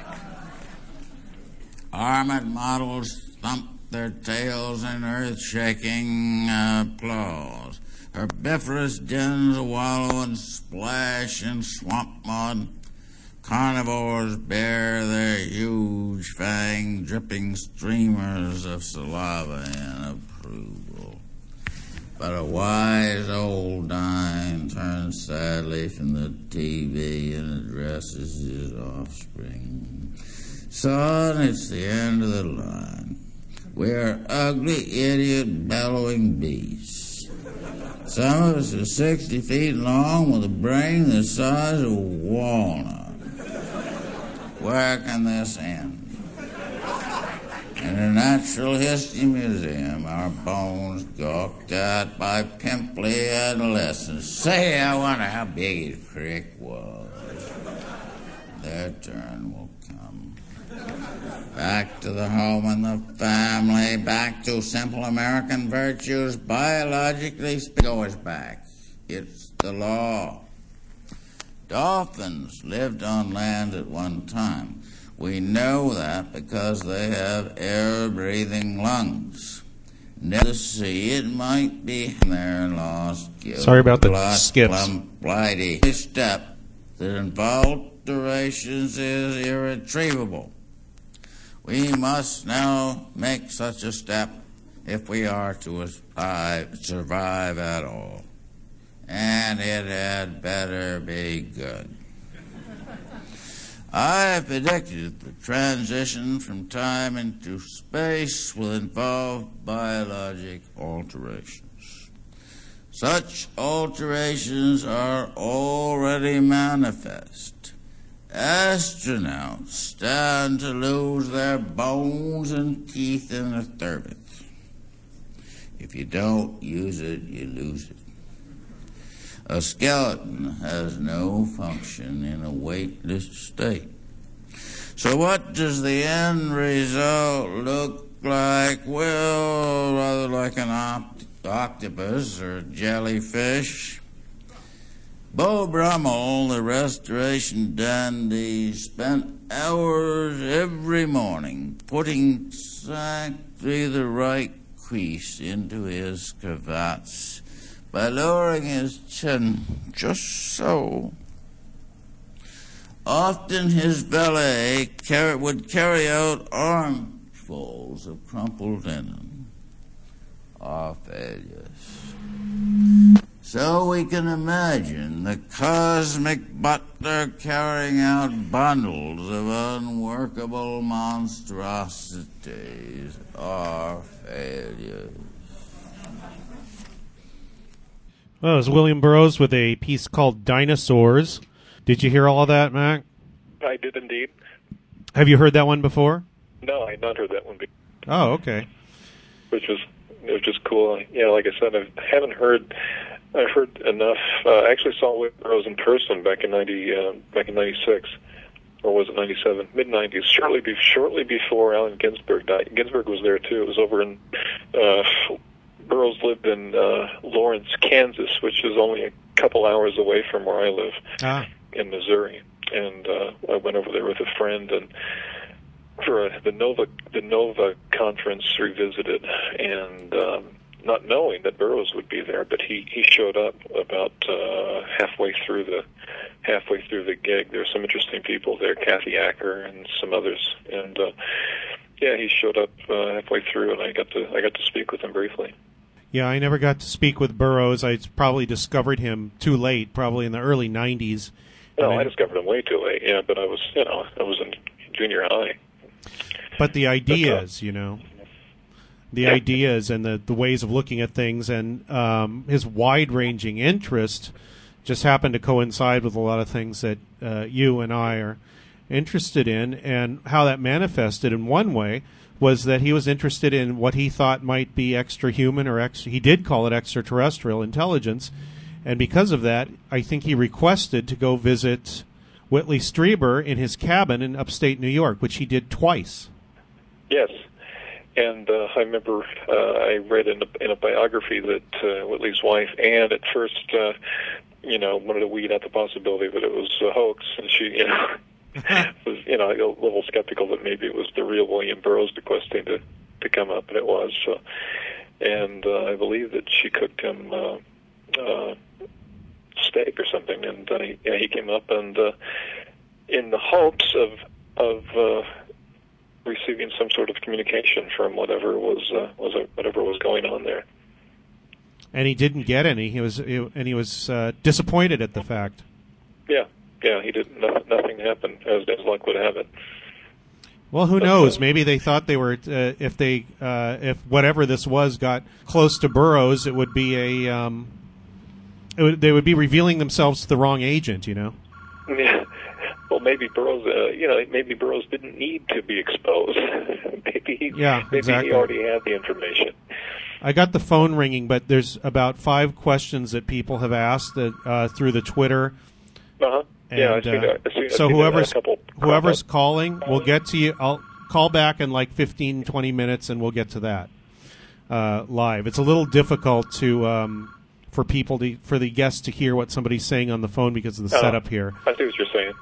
Armored models thump their tails in earth-shaking applause. Herbivorous dens wallow and splash in swamp mud. Carnivores bear their huge fang dripping streamers of saliva in approval. But a wise old Dine turns sadly from the T V and addresses his offspring. Son, it's the end of the line. We're ugly, idiot, bellowing beasts. Some of us are sixty feet long with a brain the size of a walnut. Where can this end? In a natural history museum, our bones gawked at by pimply adolescents. Say, I wonder how big his crick was. Their turn will come. Back to the home and the family, back to simple American virtues, biologically goes back. It's the law. Dolphins lived on land at one time. We know that because they have air-breathing lungs. Never see it might be their lost. Sorry about the skips. Blighty. This step that involves alterations is irretrievable. We must now make such a step if we are to survive at all. And it had better be good. I have predicted the transition from time into space will involve biologic alterations. Such alterations are already manifest. Astronauts stand to lose their bones and teeth in a turbine. If you don't use it, you lose it. A skeleton has no function in a weightless state. So what does the end result look like? Well, rather like an opt- octopus or jellyfish. Beau Brummel, the restoration dandy, spent hours every morning putting exactly the right crease into his cravats by lowering his chin just so. Often his valet car- would carry out armfuls of crumpled linen. Our failures. So we can imagine the cosmic butler carrying out bundles of unworkable monstrosities. Our failures. Well, it was William Burroughs with a piece called Dinosaurs. Did you hear all of that, Mac? I did indeed. Have you heard that one before? No, I had not heard that one before. Oh, okay. Which was, it was just cool. Yeah, like I said, I haven't heard... I heard enough. Uh, I actually saw William Burroughs in person back in ninety, uh, back in ninety-six, or was it ninety-seven? Mid nineties, shortly be- shortly before Allen Ginsberg died. Ginsberg was there too. It was over in. Uh, Burroughs lived in uh, Lawrence, Kansas, which is only a couple hours away from where I live ah. in Missouri, and uh, I went over there with a friend and for uh, the Nova the Nova conference revisited and. Um, Not knowing that Burroughs would be there, but he, he showed up about uh, halfway through the halfway through the gig. There's some interesting people there, Kathy Acker and some others, and uh, yeah, he showed up uh, halfway through, and I got to I got to speak with him briefly. Yeah, I never got to speak with Burroughs. I probably discovered him too late, probably in the early nineties. No, I, mean, I discovered him way too late. Yeah, but I was you know I was in junior high. But the ideas, but, uh, you know. The ideas and the, the ways of looking at things and um, his wide-ranging interest just happened to coincide with a lot of things that uh, you and I are interested in, and how that manifested in one way was that he was interested in what he thought might be extra-human or ex- he did call it extraterrestrial intelligence, and because of that, I think he requested to go visit Whitley Strieber in his cabin in upstate New York, which he did twice. Yes. And uh, I remember uh, I read in a, in a biography that uh, Whitley's wife, Anne, at first, uh, you know, wanted to weed out the possibility that it was a hoax, and she, you know, was, you know, a little skeptical that maybe it was the real William Burroughs requesting to, to come up, and it was. So, and uh, I believe that she cooked him uh, uh, steak or something, and uh, he, yeah, he came up, and uh, in the hopes of of uh, receiving some sort of communication from whatever was uh, was uh, whatever was going on there. And he didn't get any. He was he, and he was uh, disappointed at the fact. Yeah, yeah, he didn't. Nothing, nothing happened, as, as luck would have it. Well, who but, knows? Uh, Maybe they thought they were uh, if they uh, if whatever this was got close to Burroughs, it would be a um, it would, they would be revealing themselves to the wrong agent. You know. Yeah. Well, maybe Burroughs, uh, you know, maybe Burroughs didn't need to be exposed. maybe he, yeah, maybe exactly. he already had the information. I got the phone ringing, but there's about five questions that people have asked that, uh, through the Twitter. Uh-huh. And, yeah, I see uh, that. I see, so I see whoever's that couple whoever's calling, we'll get to you. I'll call back in like fifteen, twenty minutes, and we'll get to that uh, live. It's a little difficult to um, for people to for the guests to hear what somebody's saying on the phone because of the uh-huh. setup here. I see what you're saying.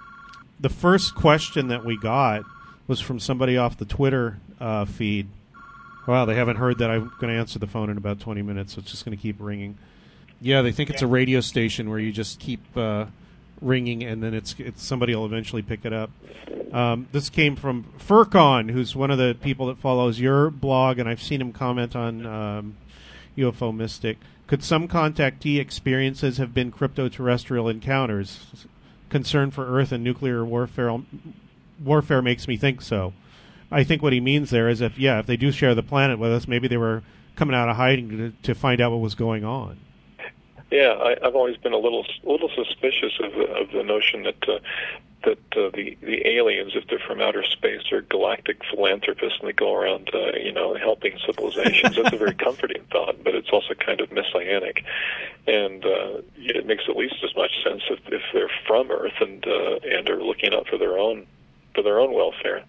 The first question that we got was from somebody off the Twitter uh, feed. Wow, they haven't heard that I'm going to answer the phone in about twenty minutes, so it's just going to keep ringing. Yeah, they think it's a radio station where you just keep uh, ringing, and then it's, it's somebody will eventually pick it up. Um, this came from Furcon, who's one of the people that follows your blog, and I've seen him comment on um, U F O Mystic. Could some contactee experiences have been crypto-terrestrial encounters? Concern for Earth and nuclear warfare warfare makes me think so. I think what he means there is if, yeah, if they do share the planet with us, maybe they were coming out of hiding to, to find out what was going on. Yeah, I, I've always been a little little suspicious of the, of the notion that uh, that uh, the the aliens, if they're from outer space, are galactic philanthropists and they go around, uh, you know, helping civilizations. That's a very comforting thought, but it's also kind of messianic, and uh, it makes at least as much sense if, if they're from Earth and uh, and are looking out for their own for their own welfare.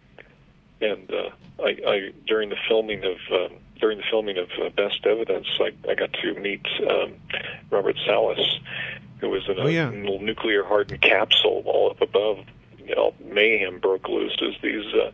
And uh, I, I during the filming of um, during the filming of uh, Best Evidence, I, I got to meet um, Robert Salas, who was in a oh, yeah. little nuclear-hardened capsule all up above. You know, mayhem broke loose as these uh,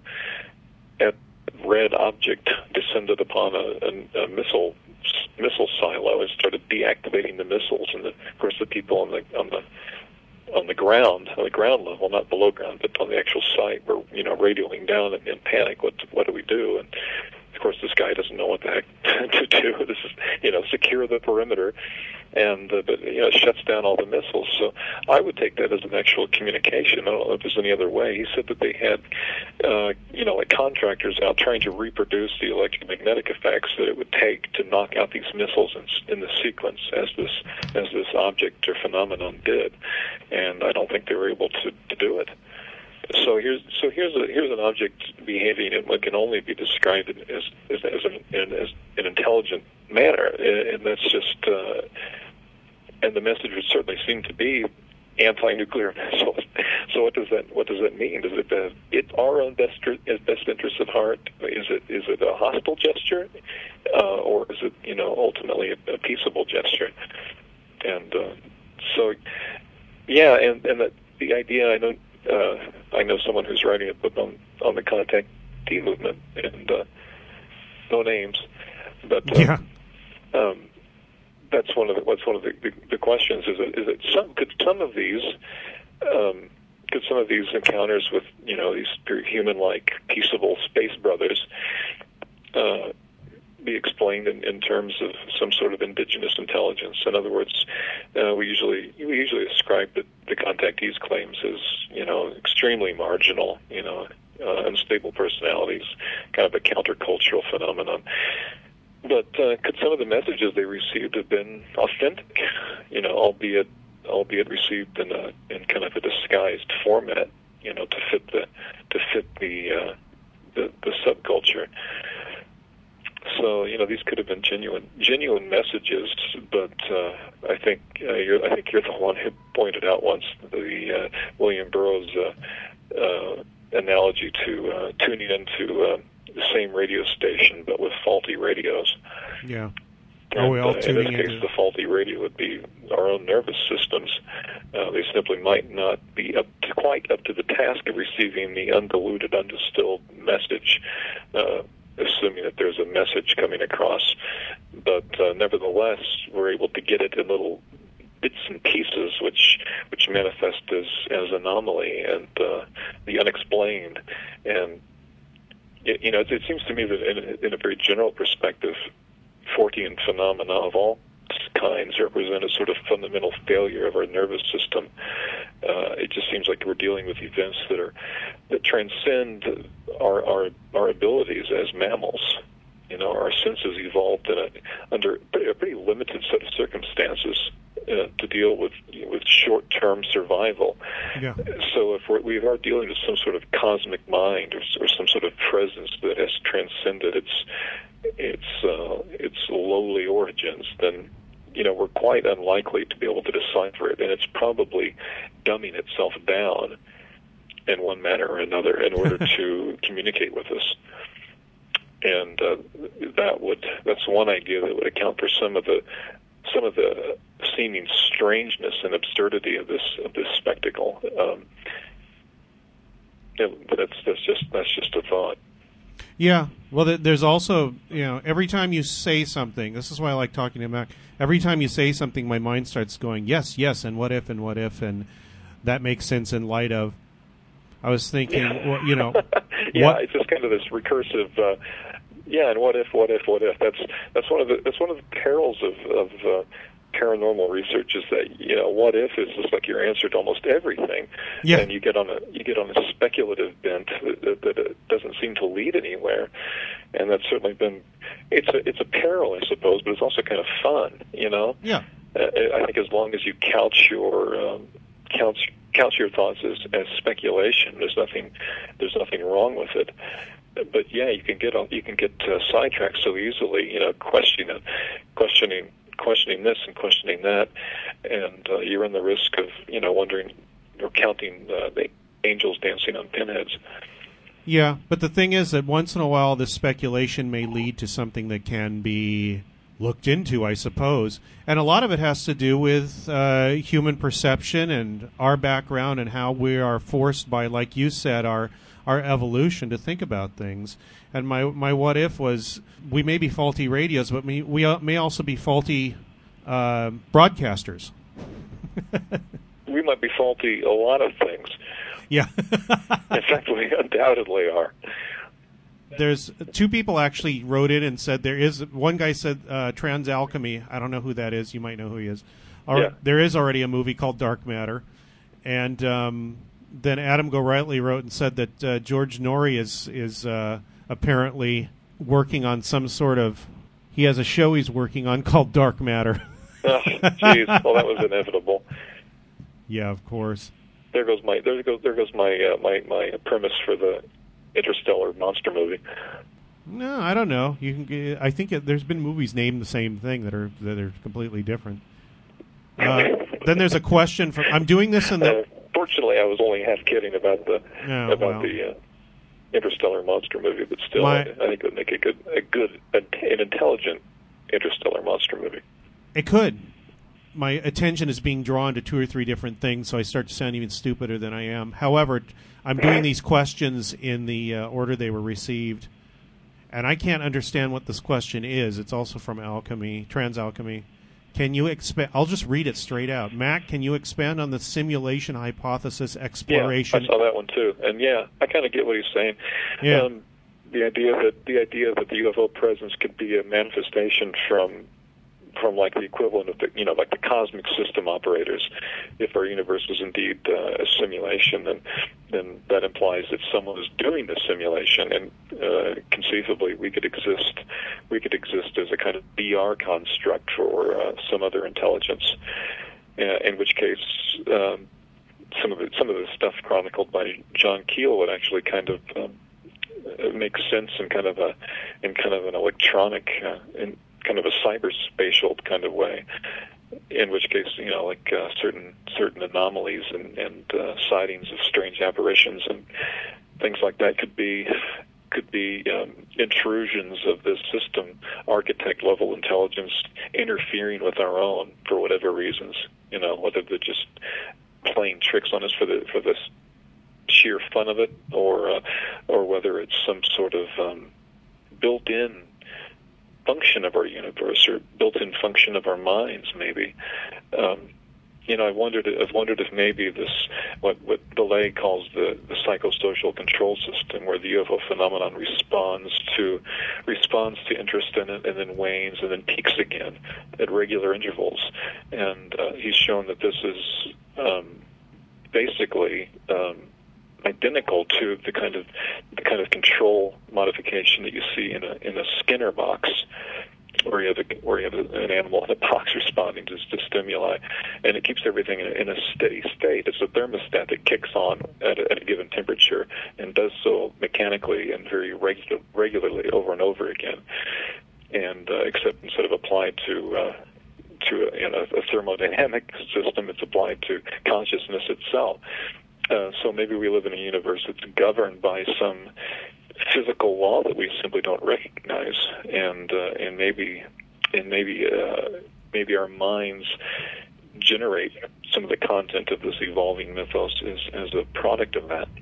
at red object descended upon a, a, a missile missile silo and started deactivating the missiles. And the, of course, the people on the on the on the ground, on the ground level, not below ground, but on the actual site, were you know radioing down in, in panic. What what do we do? And of course, this guy doesn't know what the heck to do. This is you know secure the perimeter, and uh, but you know it shuts down all the missiles. So I would take that as an actual communication. I don't know if there's any other way. He said that they had uh, you know like contractors out trying to reproduce the electromagnetic effects that it would take to knock out these missiles in, in the sequence as this as this object or phenomenon did, and I don't think they were able to, to do it. So here's so here's a here's an object behaving in what can only be described as as, as, an, in, as an intelligent manner, and that's just uh, and the message would certainly seem to be anti-nuclear missiles. So what does that what does that mean? Does it have it our own best best interests at heart? Is it is it a hostile gesture, uh, or is it you know ultimately a, a peaceable gesture? And uh, so yeah, and and the, the idea I know. Uh, I know someone who's writing a book on, on the contactee movement, and uh, no names, but uh, yeah. um, that's one of the what's one of the, the, the questions is it, is it some could some of these um, could some of these encounters with you know these very human-like peaceable space brothers uh, be explained in, in terms of some sort of indigenous intelligence? In other words, uh, we usually we usually ascribe the, the contactees' claims as you know extremely marginal, you know, uh, unstable personalities, kind of a countercultural phenomenon. But uh, could some of the messages they received have been authentic, you know, albeit albeit received in a in kind of a disguised format, you know, to fit the to fit the uh, the, the subculture. So you know these could have been genuine, genuine messages, but uh, I think uh, you're, I think you're the one who pointed out once the uh, William Burroughs uh, uh, analogy to uh, tuning into uh, the same radio station but with faulty radios. Yeah. And, Are we all uh, tuning in this case, into the faulty radio would be our own nervous systems. Uh, they simply might not be up to, quite up to the task of receiving the undiluted, undistilled message. Uh, assuming that there's a message coming across. But uh, nevertheless, we're able to get it in little bits and pieces, which which manifest as, as anomaly and uh, the unexplained. And, it, you know, it, it seems to me that in, in a very general perspective, Fortean phenomena of all kinds represent a sort of fundamental failure of our nervous system. Uh, it just seems like we're dealing with events that are that transcend our our, our abilities as mammals. You know, our senses evolved in a, under a pretty limited set of circumstances uh, to deal with with short-term survival. Yeah. So if we're, we are dealing with some sort of cosmic mind or, or some sort of presence that has transcended its its uh, its lowly origins, then you know we're quite unlikely to be able to decipher it, and it's probably dumbing itself down in one manner or another in order to communicate with us. And uh, that would that's one idea that would account for some of the some of the seeming strangeness and absurdity of this of this spectacle. Um, yeah, but that's that's just that's just a thought. Yeah. Well, th- there's also, you know, every time you say something, this is why I like talking to Mac. Every time you say something, my mind starts going, yes, yes, and what if, and what if, and that makes sense in light of. I was thinking, Yeah. well, you know, yeah, what, it's just kind of this recursive. Uh, yeah, and what if, what if, what if? That's that's one of the that's one of the perils of of uh, paranormal research is that you know what if is just like your answer to almost everything, Yeah. and you get on a you get on a speculative bent that, that, that it doesn't seem to lead anywhere, and that's certainly been it's a it's a peril, I suppose, but it's also kind of fun, you know. yeah, Uh, I think as long as you couch your um, couch couch your thoughts as, as speculation, there's nothing there's nothing wrong with it. But yeah, you can get on, you can get uh, sidetracked so easily, you know, questioning questioning questioning this and questioning that, and uh, you run the risk of you know wondering or counting uh, the angels dancing on pinheads. yeah. But the thing is that once in a while, this speculation may lead to something that can be looked into, I suppose. And a lot of it has to do with uh, human perception and our background and how we are forced by, like you said, our our evolution to think about things. And my my what if was, we may be faulty radios, but we, we may also be faulty uh, broadcasters. We might be faulty a lot of things. Yeah. In fact, we undoubtedly are. There's two people actually wrote in and said there is, one guy said uh, Trans Alchemy. I don't know who that is. You might know who he is. Or, yeah. There is already a movie called Dark Matter. And um, then Adam Gorightly wrote and said that uh, George Norrie is, is uh, apparently working on some sort of, he has a show he's working on called Dark Matter. Oh, geez. Well, that was inevitable. Yeah, of course. There goes my there goes there goes my uh, my my premise for the Interstellar monster movie. No, I don't know. You can. Get, I think it, there's been movies named the same thing that are that are completely different. Uh, then there's a question from. I'm doing this in the. Uh, fortunately, I was only half kidding about the oh, about well. the uh, Interstellar monster movie, but still, My, I, I think it would make a good a good an intelligent Interstellar monster movie. It could. My attention is being drawn to two or three different things, so I start to sound even stupider than I am. However, I'm doing these questions in the uh, order they were received, and I can't understand what this question is. It's also from Alchemy, Trans Alchemy. Can you expand? I'll just read it straight out. Mac, can you expand on the simulation hypothesis exploration? Yeah, I saw that one too, and yeah, I kind of get what he's saying. Yeah. Um, the idea that the idea that the U F O presence could be a manifestation from. from like the equivalent of the, you know, like the cosmic system operators. If our universe is indeed uh, a simulation, then then that implies that someone is doing the simulation, and uh, conceivably we could exist, we could exist as a kind of B R construct for uh, some other intelligence. Uh, in which case, um, some of the some of the stuff chronicled by John Keel would actually kind of um, make sense in kind of a in kind of an electronic. Uh, in, kind of a cyber-spatial kind of way, in which case, you know, like uh, certain certain anomalies and, and uh, sightings of strange apparitions and things like that could be could be um, intrusions of this system, architect-level intelligence interfering with our own for whatever reasons. You know, whether they're just playing tricks on us for the for this sheer fun of it, or uh, or whether it's some sort of um, built-in function of our universe, or built-in function of our minds, maybe. Um, you know, I wondered. I've wondered if maybe this, what what DeLay calls the, the psychosocial control system, where the U F O phenomenon responds to responds to interest in it, and then wanes, and then peaks again at regular intervals. And uh, he's shown that this is um, basically. Um, identical to the kind of the kind of control modification that you see in a in a Skinner box, where you have a, where you have an animal in a box responding to, to stimuli, and it keeps everything in a, in a steady state. It's a thermostat that kicks on at a, at a given temperature and does so mechanically and very regu- regularly over and over again. And uh, except instead of applied to uh, to a, you know, a thermodynamic system, it's applied to consciousness itself. Uh, so maybe we live in a universe that's governed by some physical law that we simply don't recognize, and uh, and maybe and maybe uh, maybe our minds generate some of the content of this evolving mythos as, as a product of that.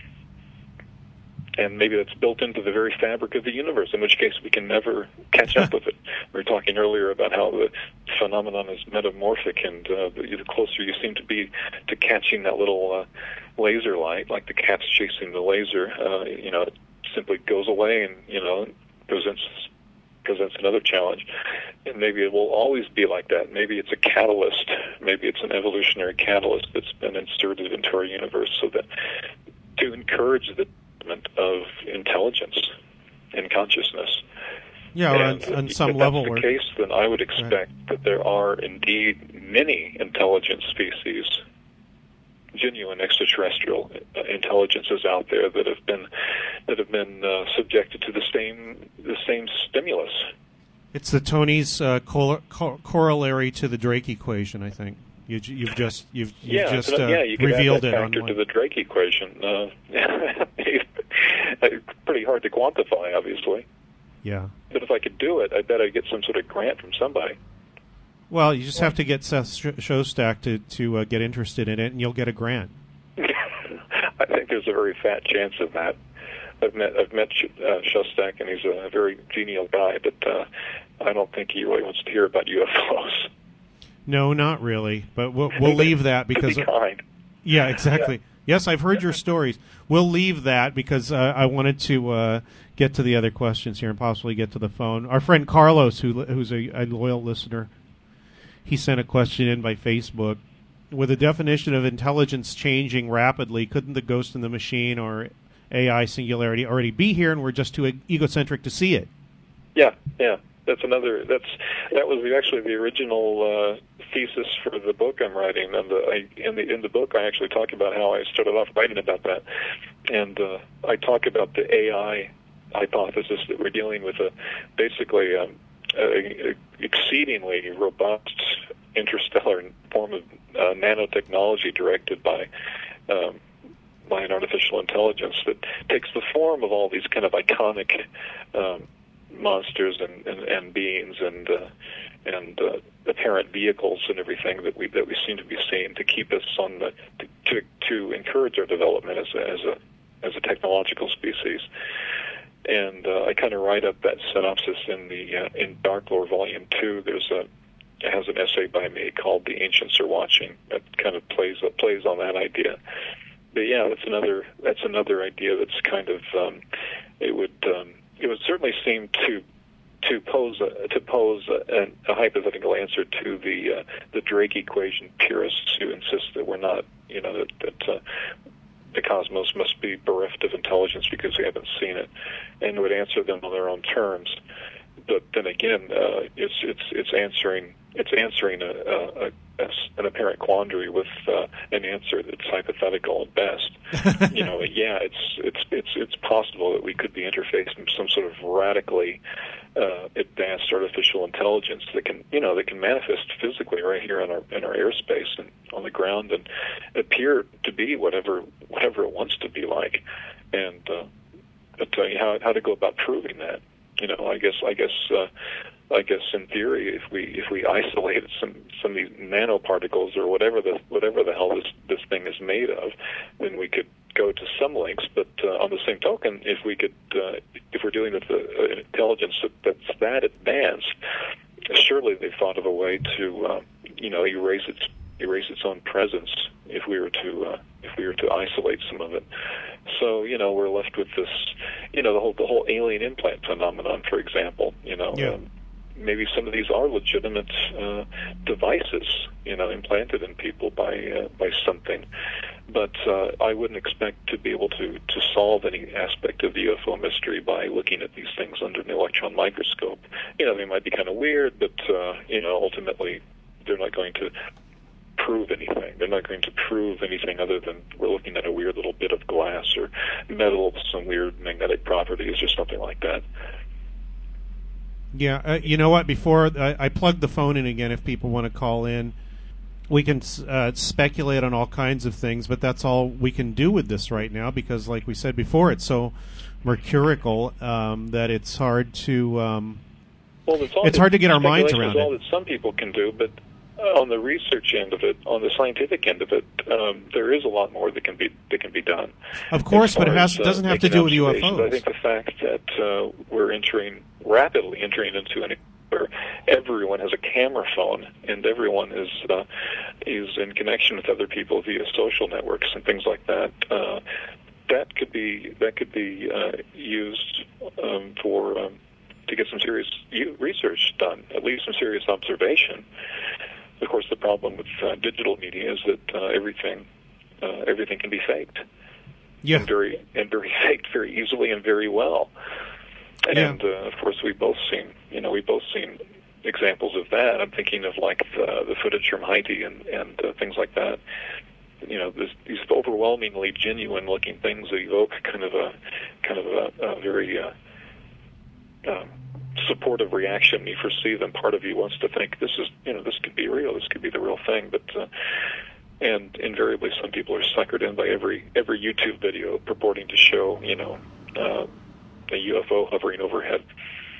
And maybe that's built into the very fabric of the universe, in which case we can never catch up with it. We were talking earlier about how the phenomenon is metamorphic, and uh, the, the closer you seem to be to catching that little uh, laser light, like the cat's chasing the laser, uh, you know, it simply goes away and, you know, presents presents another challenge. And maybe it will always be like that. Maybe it's a catalyst. Maybe it's an evolutionary catalyst that's been inserted into our universe so that to encourage the of intelligence and consciousness. Yeah, and on, on if some that's level. the where, case, then I would expect right. that there are indeed many intelligent species, genuine extraterrestrial intelligences out there that have been that have been uh, subjected to the same the same stimulus. It's the Tony's uh, cor- cor- corollary to the Drake equation, I think. You, you've just you've, you've yeah, just so, uh, yeah, you could revealed add that it factor on to the Drake equation. Uh, pretty hard to quantify, obviously. Yeah. But if I could do it, I bet I'd get some sort of grant from somebody. Well, you just have to get Seth Shostak to, to uh, get interested in it, and you'll get a grant. I think there's a very fat chance of that. I've met I've met uh, Shostak, and he's a very genial guy, but uh, I don't think he really wants to hear about U F Os. No, not really. But we'll, we'll leave that because be kind. Yeah, exactly. Yeah. Yes, I've heard your stories. We'll leave that because uh, I wanted to uh, get to the other questions here and possibly get to the phone. Our friend Carlos, who who's a, a loyal listener, he sent a question in by Facebook. With the definition of intelligence changing rapidly, couldn't the ghost in the machine or A I singularity already be here, and we're just too egocentric to see it? Yeah, yeah. That's another. That's that was the, actually the original uh, thesis for the book I'm writing. And the, I, in the in the book, I actually talk about how I started off writing about that, and uh, I talk about the A I hypothesis that we're dealing with a basically um, a, a exceedingly robust interstellar form of uh, nanotechnology directed by. Um, by an artificial intelligence that takes the form of all these kind of iconic um, monsters and, and, and beings and uh, and uh, apparent vehicles and everything that we that we seem to be seeing to keep us on the to to, to encourage our development as a, as a as a technological species. And uh, I kind of write up that synopsis in the uh, in Dark Lore Volume Two. There's a it has an essay by me called "The Ancients Are Watching" that kind of plays uh, plays on that idea. But yeah, that's another that's another idea that's kind of um, it would um, it would certainly seem to to pose a, to pose a, a hypothetical answer to the uh, the Drake equation purists who insist that we're not you know that, that uh, the cosmos must be bereft of intelligence because we haven't seen it, and would answer them on their own terms. But then again, uh, it's it's it's answering it's answering a, a, a an apparent quandary with uh, an answer that's hypothetical at best. you know, yeah, it's it's it's it's possible that we could be interfacing some sort of radically uh, advanced artificial intelligence that can, you know, that can manifest physically right here in our in our airspace and on the ground and appear to be whatever whatever it wants to be like. And uh, I'll tell you how how to go about proving that. You know, I guess I guess. Uh, I guess in theory, if we if we isolated some some of these nanoparticles or whatever the whatever the hell this this thing is made of, then we could go to some lengths. But uh, on the same token, if we could uh, if we're dealing with a, an intelligence that, that's that advanced, surely they've thought of a way to uh, you know erase its erase its own presence if we were to uh, if we were to isolate some of it. So you know we're left with this you know the whole the whole alien implant phenomenon, for example. You know. Yeah. Um, Maybe some of these are legitimate uh, devices, you know, implanted in people by uh, by something. But uh, I wouldn't expect to be able to, to solve any aspect of the U F O mystery by looking at these things under an electron microscope. You know, they might be kind of weird, but uh, you know, ultimately, they're not going to prove anything. They're not going to prove anything other than we're looking at a weird little bit of glass or metal with some weird magnetic properties or something like that. Yeah, uh, you know what? Before I, I plug the phone in again, if people want to call in, we can uh, speculate on all kinds of things, but that's all we can do with this right now because, like we said before, it's so mercurical um, that it's hard to. Um, well, it's, all it's hard to get our minds around all it. That some people can do, but uh, on the research end of it, on the scientific end of it, um, there is a lot more that can be that can be done. Of course, but it has as, uh, doesn't have to do with U F Os. I think the fact that uh, we're entering rapidly entering into an where everyone has a camera phone and everyone is uh, is in connection with other people via social networks and things like that. Uh, that could be that could be uh, used um, for um, to get some serious research done, at least some serious observation. Of course, the problem with uh, digital media is that uh, everything uh, everything can be faked. Yeah, and very and very faked very easily and very well. And yeah. uh, of course, we've both seen, you know, we've both seen examples of that. I'm thinking of like the, the footage from Haiti and and uh, things like that. You know, this, these overwhelmingly genuine-looking things that evoke kind of a kind of a, a very uh, uh, supportive reaction. You foresee them. Part of you wants to think this is, you know, this could be real. This could be the real thing. But uh, and invariably, some people are suckered in by every every YouTube video purporting to show, you know. Uh, a U F O hovering overhead.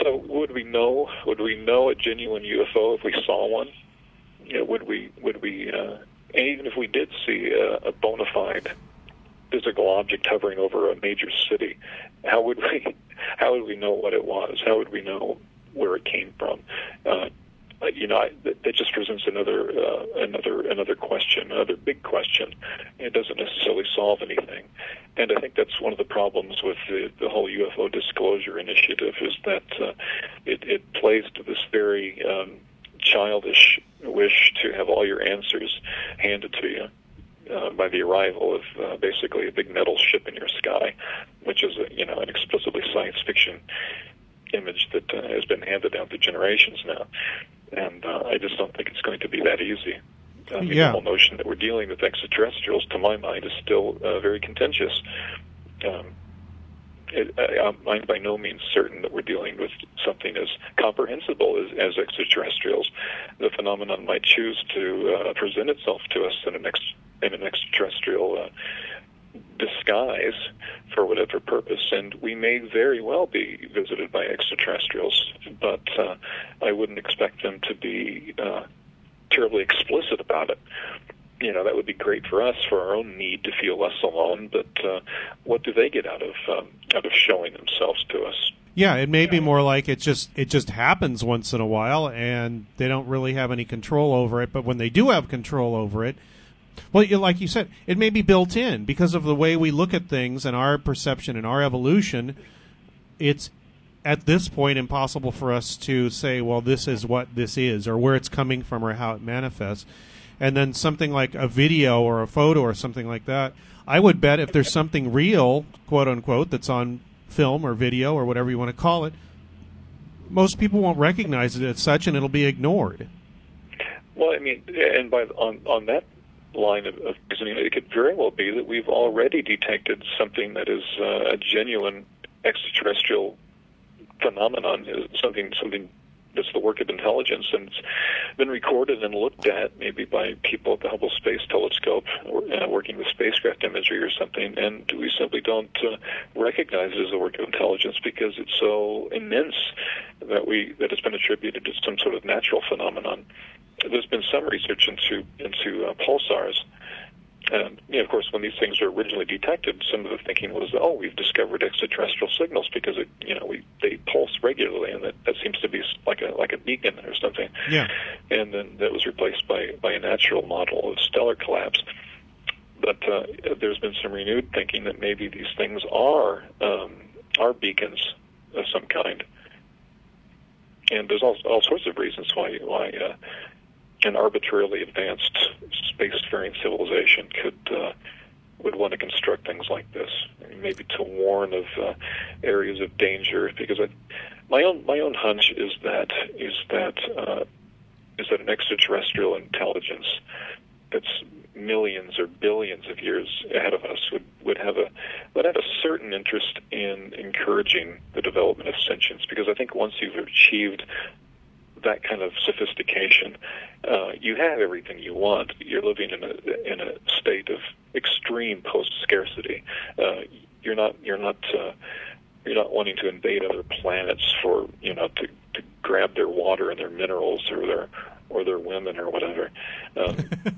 know, would we know? Would we know a genuine U F O if we saw one? You know, would we? Would we? Uh, and even if we did see a, a bona fide physical object hovering over a major city, how would we? How would we know what it was? How would we know where it came from? Uh, you know, I, that, that just presents another, uh, another, another question, another big question. It doesn't necessarily solve anything, and I think that's one of the problems with the, the whole U F O disclosure initiative is that uh, it, it plays to this very um, childish wish to have all your answers handed to you uh, by the arrival of uh, basically a big metal ship in your sky, which is a, you know, an explicitly science fiction image that uh, has been handed down through generations now. And uh, I just don't think it's going to be that easy. I mean, yeah. The whole notion that we're dealing with extraterrestrials, to my mind, is still uh, very contentious. Um, it, I, I'm by no means certain that we're dealing with something as comprehensible as, as extraterrestrials. The phenomenon might choose to uh, present itself to us in an, ex, in an extraterrestrial uh, disguise for whatever purpose, and we may very well be visited by extraterrestrials, but uh, I wouldn't expect them to be uh, terribly explicit about it. You know, that would be great for us, for our own need to feel less alone, but uh, what do they get out of um, out of showing themselves to us? Yeah, it may be more like it just it just happens once in a while, and they don't really have any control over it, but when they do have control over it, well, like you said, it may be built in because of the way we look at things and our perception and our evolution. It's at this point impossible for us to say, well, this is what this is or where it's coming from or how it manifests. And then something like a video or a photo or something like that, I would bet if there's something real, quote unquote, that's on film or video or whatever you want to call it, most people won't recognize it as such and it'll be ignored. Well, I mean, and by on, on that line of, of reasoning, it could very well be that we've already detected something that is uh, a genuine extraterrestrial phenomenon, something something that's the work of intelligence, and it's been recorded and looked at maybe by people at the Hubble Space Telescope or, uh, working with spacecraft imagery or something, and we simply don't uh, recognize it as a work of intelligence because it's so immense that we that it's been attributed to some sort of natural phenomenon. There's been some research into into uh, pulsars, and you know, of course, when these things were originally detected, some of the thinking was, "Oh, we've discovered extraterrestrial signals because it, you know, we they pulse regularly, and that, that seems to be like a like a beacon or something." Yeah. And then that was replaced by by a natural model of stellar collapse. But uh, there's been some renewed thinking that maybe these things are um, are beacons of some kind, and there's all all sorts of reasons why why. Uh, an arbitrarily advanced spacefaring civilization could uh, would want to construct things like this, I mean, maybe to warn of uh, areas of danger. Because I, my own my own hunch is that is that uh, is that an extraterrestrial intelligence that's millions or billions of years ahead of us would, would have a would have a certain interest in encouraging the development of sentience. Because I think once you've achieved that kind of sophistication, uh, you have everything you want. You're living in a in a state of extreme post-scarcity. Uh, you're not you're not uh, you're not wanting to invade other planets for you know to, to grab their water and their minerals or their or their women or whatever. Um,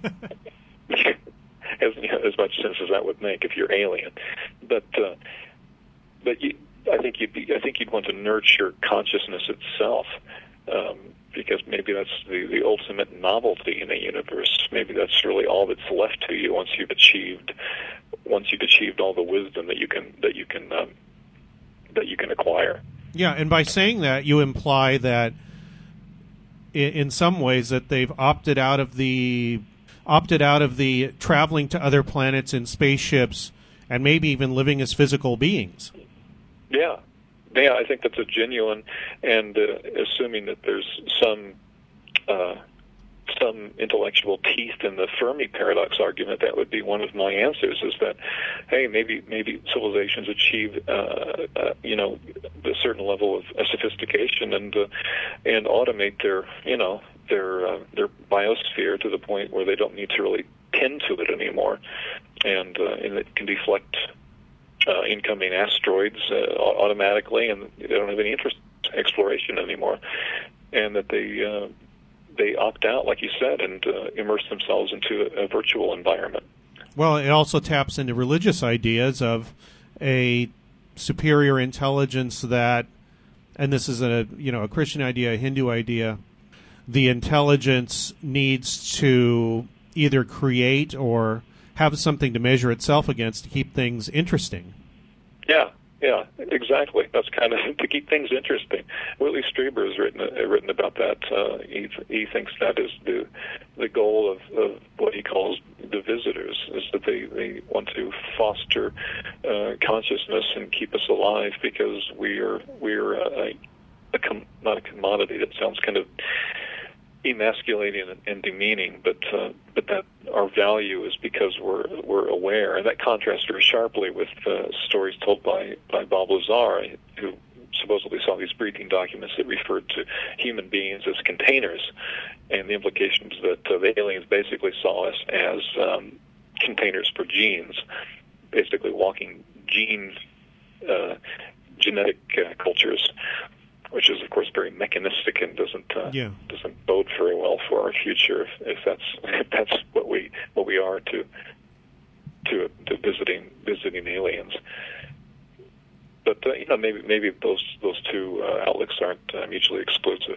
as you know, as much sense as that would make if you're alien, but uh, but you, I think you'd be I think you'd want to nurture consciousness itself. Um, because maybe that's the, the ultimate novelty in the universe. Maybe that's really all that's left to you once you've achieved once you've achieved all the wisdom that you can that you can um, that you can acquire. Yeah, and by saying that, you imply that in, in some ways that they've opted out of the opted out of the traveling to other planets in spaceships and maybe even living as physical beings. Yeah. Yeah, I think that's a genuine, and uh, assuming that there's some uh, some intellectual teeth in the Fermi paradox argument, that would be one of my answers. Is that, hey, maybe maybe civilizations achieve, uh, uh, you know, a certain level of uh, sophistication and uh, and automate their, you know, their uh, their biosphere to the point where they don't need to really tend to it anymore, and uh, and it can deflect Uh, incoming asteroids uh, automatically, and they don't have any interest exploration anymore, and that they uh, they opt out, like you said, and uh, immerse themselves into a, a virtual environment. Well, it also taps into religious ideas of a superior intelligence that, and this is a you know a Christian idea, a Hindu idea, the intelligence needs to either create or have something to measure itself against to keep things interesting. Yeah, yeah, exactly. That's kind of to keep things interesting. Whitley Strieber has written uh, written about that. Uh, he he thinks that is the the goal of, of what he calls the visitors, is that they, they want to foster uh, consciousness and keep us alive, because we are we are a, a com- not a commodity. That sounds kind of emasculating and, and demeaning, but uh, but that our value is because we're we're aware, and that contrasts very sharply with uh, stories told by by Bob Lazar, who supposedly saw these briefing documents that referred to human beings as containers, and the implications that uh, the aliens basically saw us as um, containers for genes, basically walking gene uh, genetic uh, cultures, which is, of course, very mechanistic and doesn't uh, yeah. doesn't bode very well for our future if, if that's if that's what we what we are to to to visiting visiting aliens. But uh, you know, maybe maybe those those two uh, outlooks aren't uh, mutually exclusive.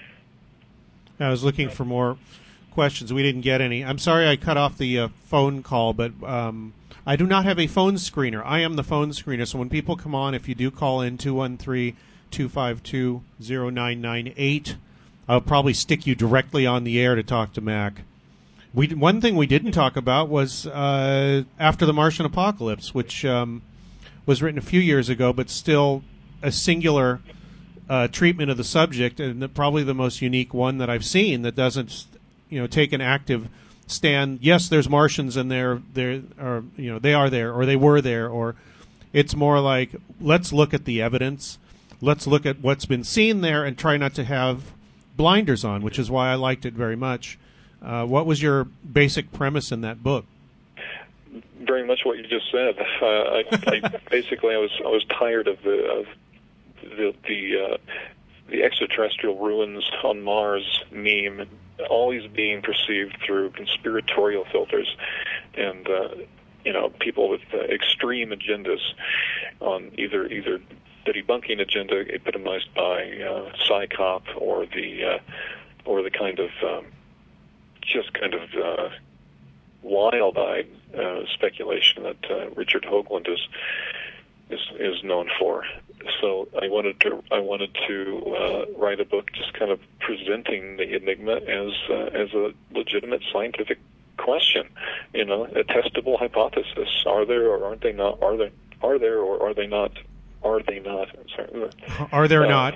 I was looking for more questions. We didn't get any. I'm sorry I cut off the uh, phone call, but um, I do not have a phone screener. I am the phone screener. So when people come on, if you do call in two one three, two five two, zero nine nine eight, I'll probably stick you directly on the air to talk to Mac. We one thing we didn't talk about was uh, After the Martian Apocalypse, which um, was written a few years ago, but still a singular uh, treatment of the subject, and the, probably the most unique one that I've seen that doesn't, you know, take an active stand. Yes, there's Martians, and they're they're or you know they are there, or they were there, or it's more like, let's look at the evidence, let's look at what's been seen there, and try not to have blinders on, which is why I liked it very much. Uh, what was your basic premise in that book? Very much what you just said. Uh, I, I basically, I was I was tired of the of the the, uh, the extraterrestrial ruins on Mars meme always being perceived through conspiratorial filters, and uh, you know, people with uh, extreme agendas on either either the debunking agenda epitomized by uh, PsyCop or the uh, or the kind of um, just kind of uh, wild-eyed uh, speculation that uh, Richard Hoagland is, is is known for. So I wanted to I wanted to uh, write a book just kind of presenting the enigma as uh, as a legitimate scientific question, you know, a testable hypothesis. Are there or aren't they not? Are there are there or are they not? Are they not? Sorry. Are there uh, not?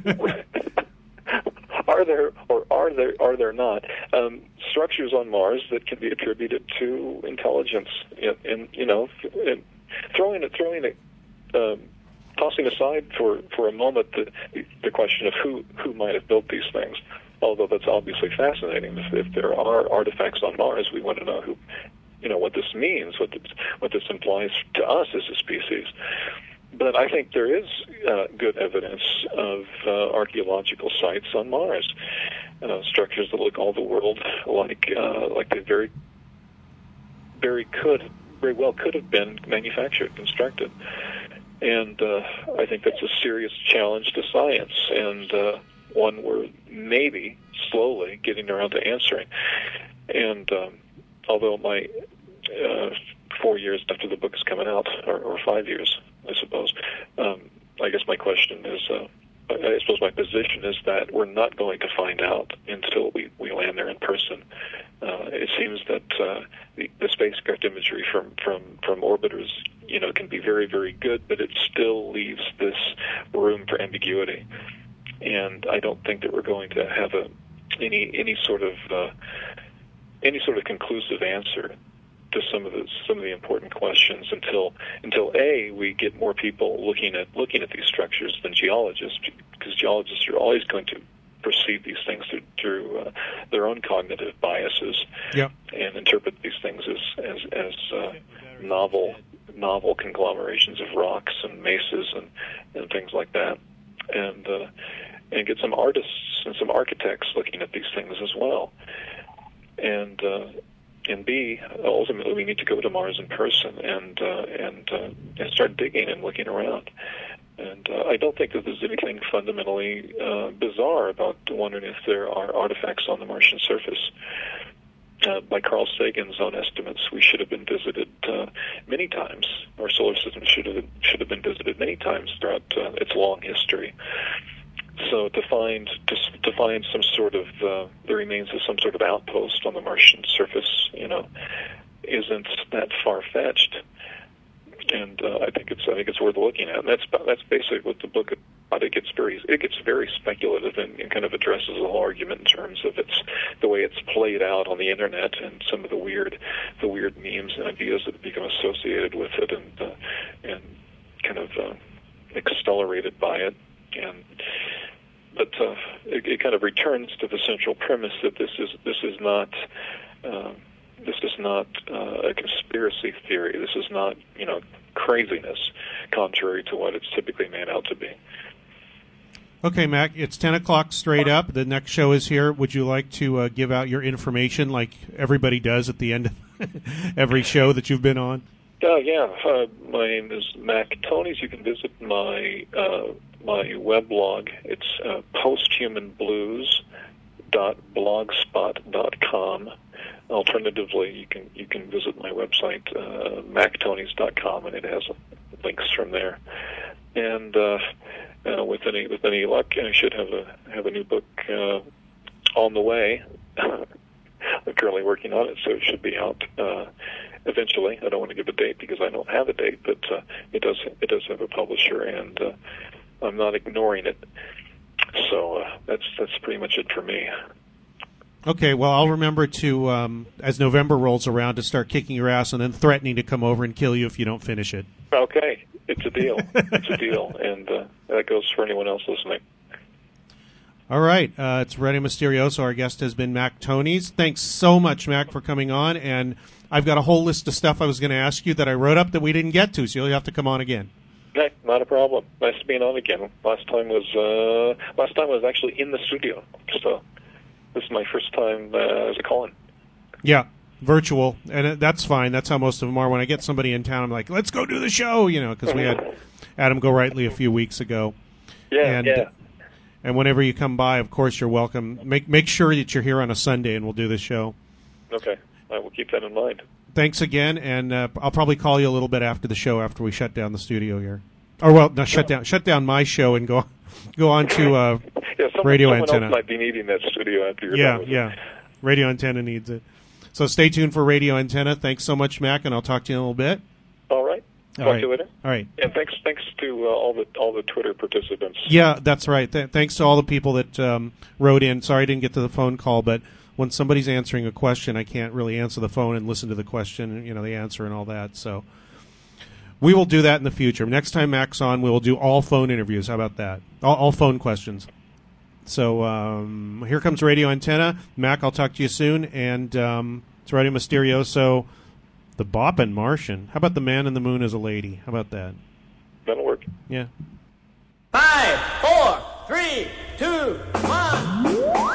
Are there or are there are there not um, structures on Mars that can be attributed to intelligence? And, and you know, and throwing it, throwing it, um, tossing aside for, for a moment the the question of who who might have built these things. Although that's obviously fascinating. If, if there are artifacts on Mars, we want to know who, you know, what this means, what this, what this implies to us as a species. But I think there is uh, good evidence of uh, archaeological sites on Mars, uh, structures that look all the world like uh, like they very, very could, very well could have been manufactured, constructed, and uh, I think that's a serious challenge to science, and uh, one we're maybe slowly getting around to answering. And um, although my uh, four years after the book is coming out, or, or five years, I suppose. Um, I guess my question is, uh, I suppose my position is that we're not going to find out until we, we land there in person. Uh, it seems that uh, the, the spacecraft imagery from, from, from orbiters, you know, can be very, very good, but it still leaves this room for ambiguity. And I don't think that we're going to have a any any sort of uh, any sort of conclusive answer to some of the some of the important questions until until a we get more people looking at looking at these structures than geologists, because geologists are always going to perceive these things through, through uh, their own cognitive biases, yep. and interpret these things as as, as uh, novel novel conglomerations of rocks and mesas and, and things like that. and uh, and get some artists and some architects looking at these things as well. And uh, and B, ultimately, we need to go to Mars in person and uh, and uh, and start digging and looking around. And uh, I don't think that there's anything fundamentally uh, bizarre about wondering if there are artifacts on the Martian surface. Uh, by Carl Sagan's own estimates, we should have been visited uh, many times. Our solar system should have should have been visited many times throughout uh, its long history. So to find to, to find some sort of uh, the remains of some sort of outpost on the Martian surface, you know, isn't that far fetched. And uh, I think it's I think it's worth looking at. And that's that's basically what the book about. It gets very it gets very speculative and, and kind of addresses the whole argument in terms of its the way it's played out on the internet and some of the weird the weird memes and ideas that have become associated with it and uh, and kind of uh, accelerated by it. And but uh, it, it kind of returns to the central premise that this is this is not. Uh, This is not uh, a conspiracy theory. This is not, you know, craziness, contrary to what it's typically made out to be. Okay, Mac, it's ten o'clock straight up. The next show is here. Would you like to uh, give out your information like everybody does at the end of every show that you've been on? Oh, uh, yeah. Uh, my name is Mac Tonys. You can visit my uh, my weblog. It's uh, posthumanblues dot blogspot dot com. Alternatively, you can you can visit my website, uh, mac tonys dot com, and it has links from there. And uh, uh, with any with any luck, I should have a have a new book uh, on the way. I'm currently working on it, so it should be out uh, eventually. I don't want to give a date because I don't have a date, but uh, it does it does have a publisher, and uh, I'm not ignoring it. So uh, that's that's pretty much it for me. Okay, well, I'll remember to, um, as November rolls around, to start kicking your ass and then threatening to come over and kill you if you don't finish it. Okay, it's a deal. It's a deal, and uh, that goes for anyone else listening. All right, uh, it's Radio Mysterioso. Our guest has been Mac Tonys. Thanks so much, Mac, for coming on, and I've got a whole list of stuff I was going to ask you that I wrote up that we didn't get to, so you'll have to come on again. Okay, not a problem. Nice to be on again. Last time was uh, last time was actually in the studio, so... This is my first time uh, as a call-in. Yeah, virtual, and that's fine. That's how most of them are. When I get somebody in town, I'm like, let's go do the show, you know, because we had Adam Go Rightly a few weeks ago. Yeah, and, yeah. And whenever you come by, of course, you're welcome. Make make sure that you're here on a Sunday, and we'll do the show. Okay, I will keep that in mind. Thanks again, and uh, I'll probably call you a little bit after the show, after we shut down the studio here. Or, well, no, shut down shut down my show and go go on to... Uh, Yeah, someone, Radio someone Antenna. else might be needing that studio after you're yeah, done with yeah. it. Radio Antenna needs it. So stay tuned for Radio Antenna. Thanks so much, Mac, and I'll talk to you in a little bit. All right. All Talk right. to you later. All right. And thanks, thanks to uh, all the all the Twitter participants. Yeah, that's right. Th- thanks to all the people that um, wrote in. Sorry I didn't get to the phone call, but when somebody's answering a question, I can't really answer the phone and listen to the question, you know, the answer and all that. So we will do that in the future. Next time Mac's on, we will do all phone interviews. How about that? All, all phone questions. So um, here comes Radio Antenna. Mac, I'll talk to you soon. And um, it's Radio Mysterioso, the Boppin' Martian. How about the man in the moon as a lady? How about that? That'll work. Yeah. Five, four, three, two, one.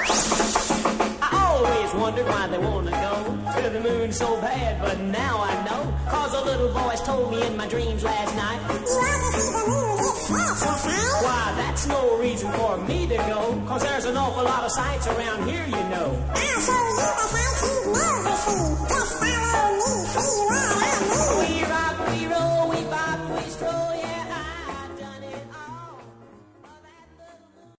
I always wondered why they want to go to the moon so bad, but now I know. Cause a little voice told me in my dreams last night. You ought to see the moon, it's so fine. Why, that's no reason for me to go. Cause there's an awful lot of sights around here, you know. I'll show you the sights you've never seen.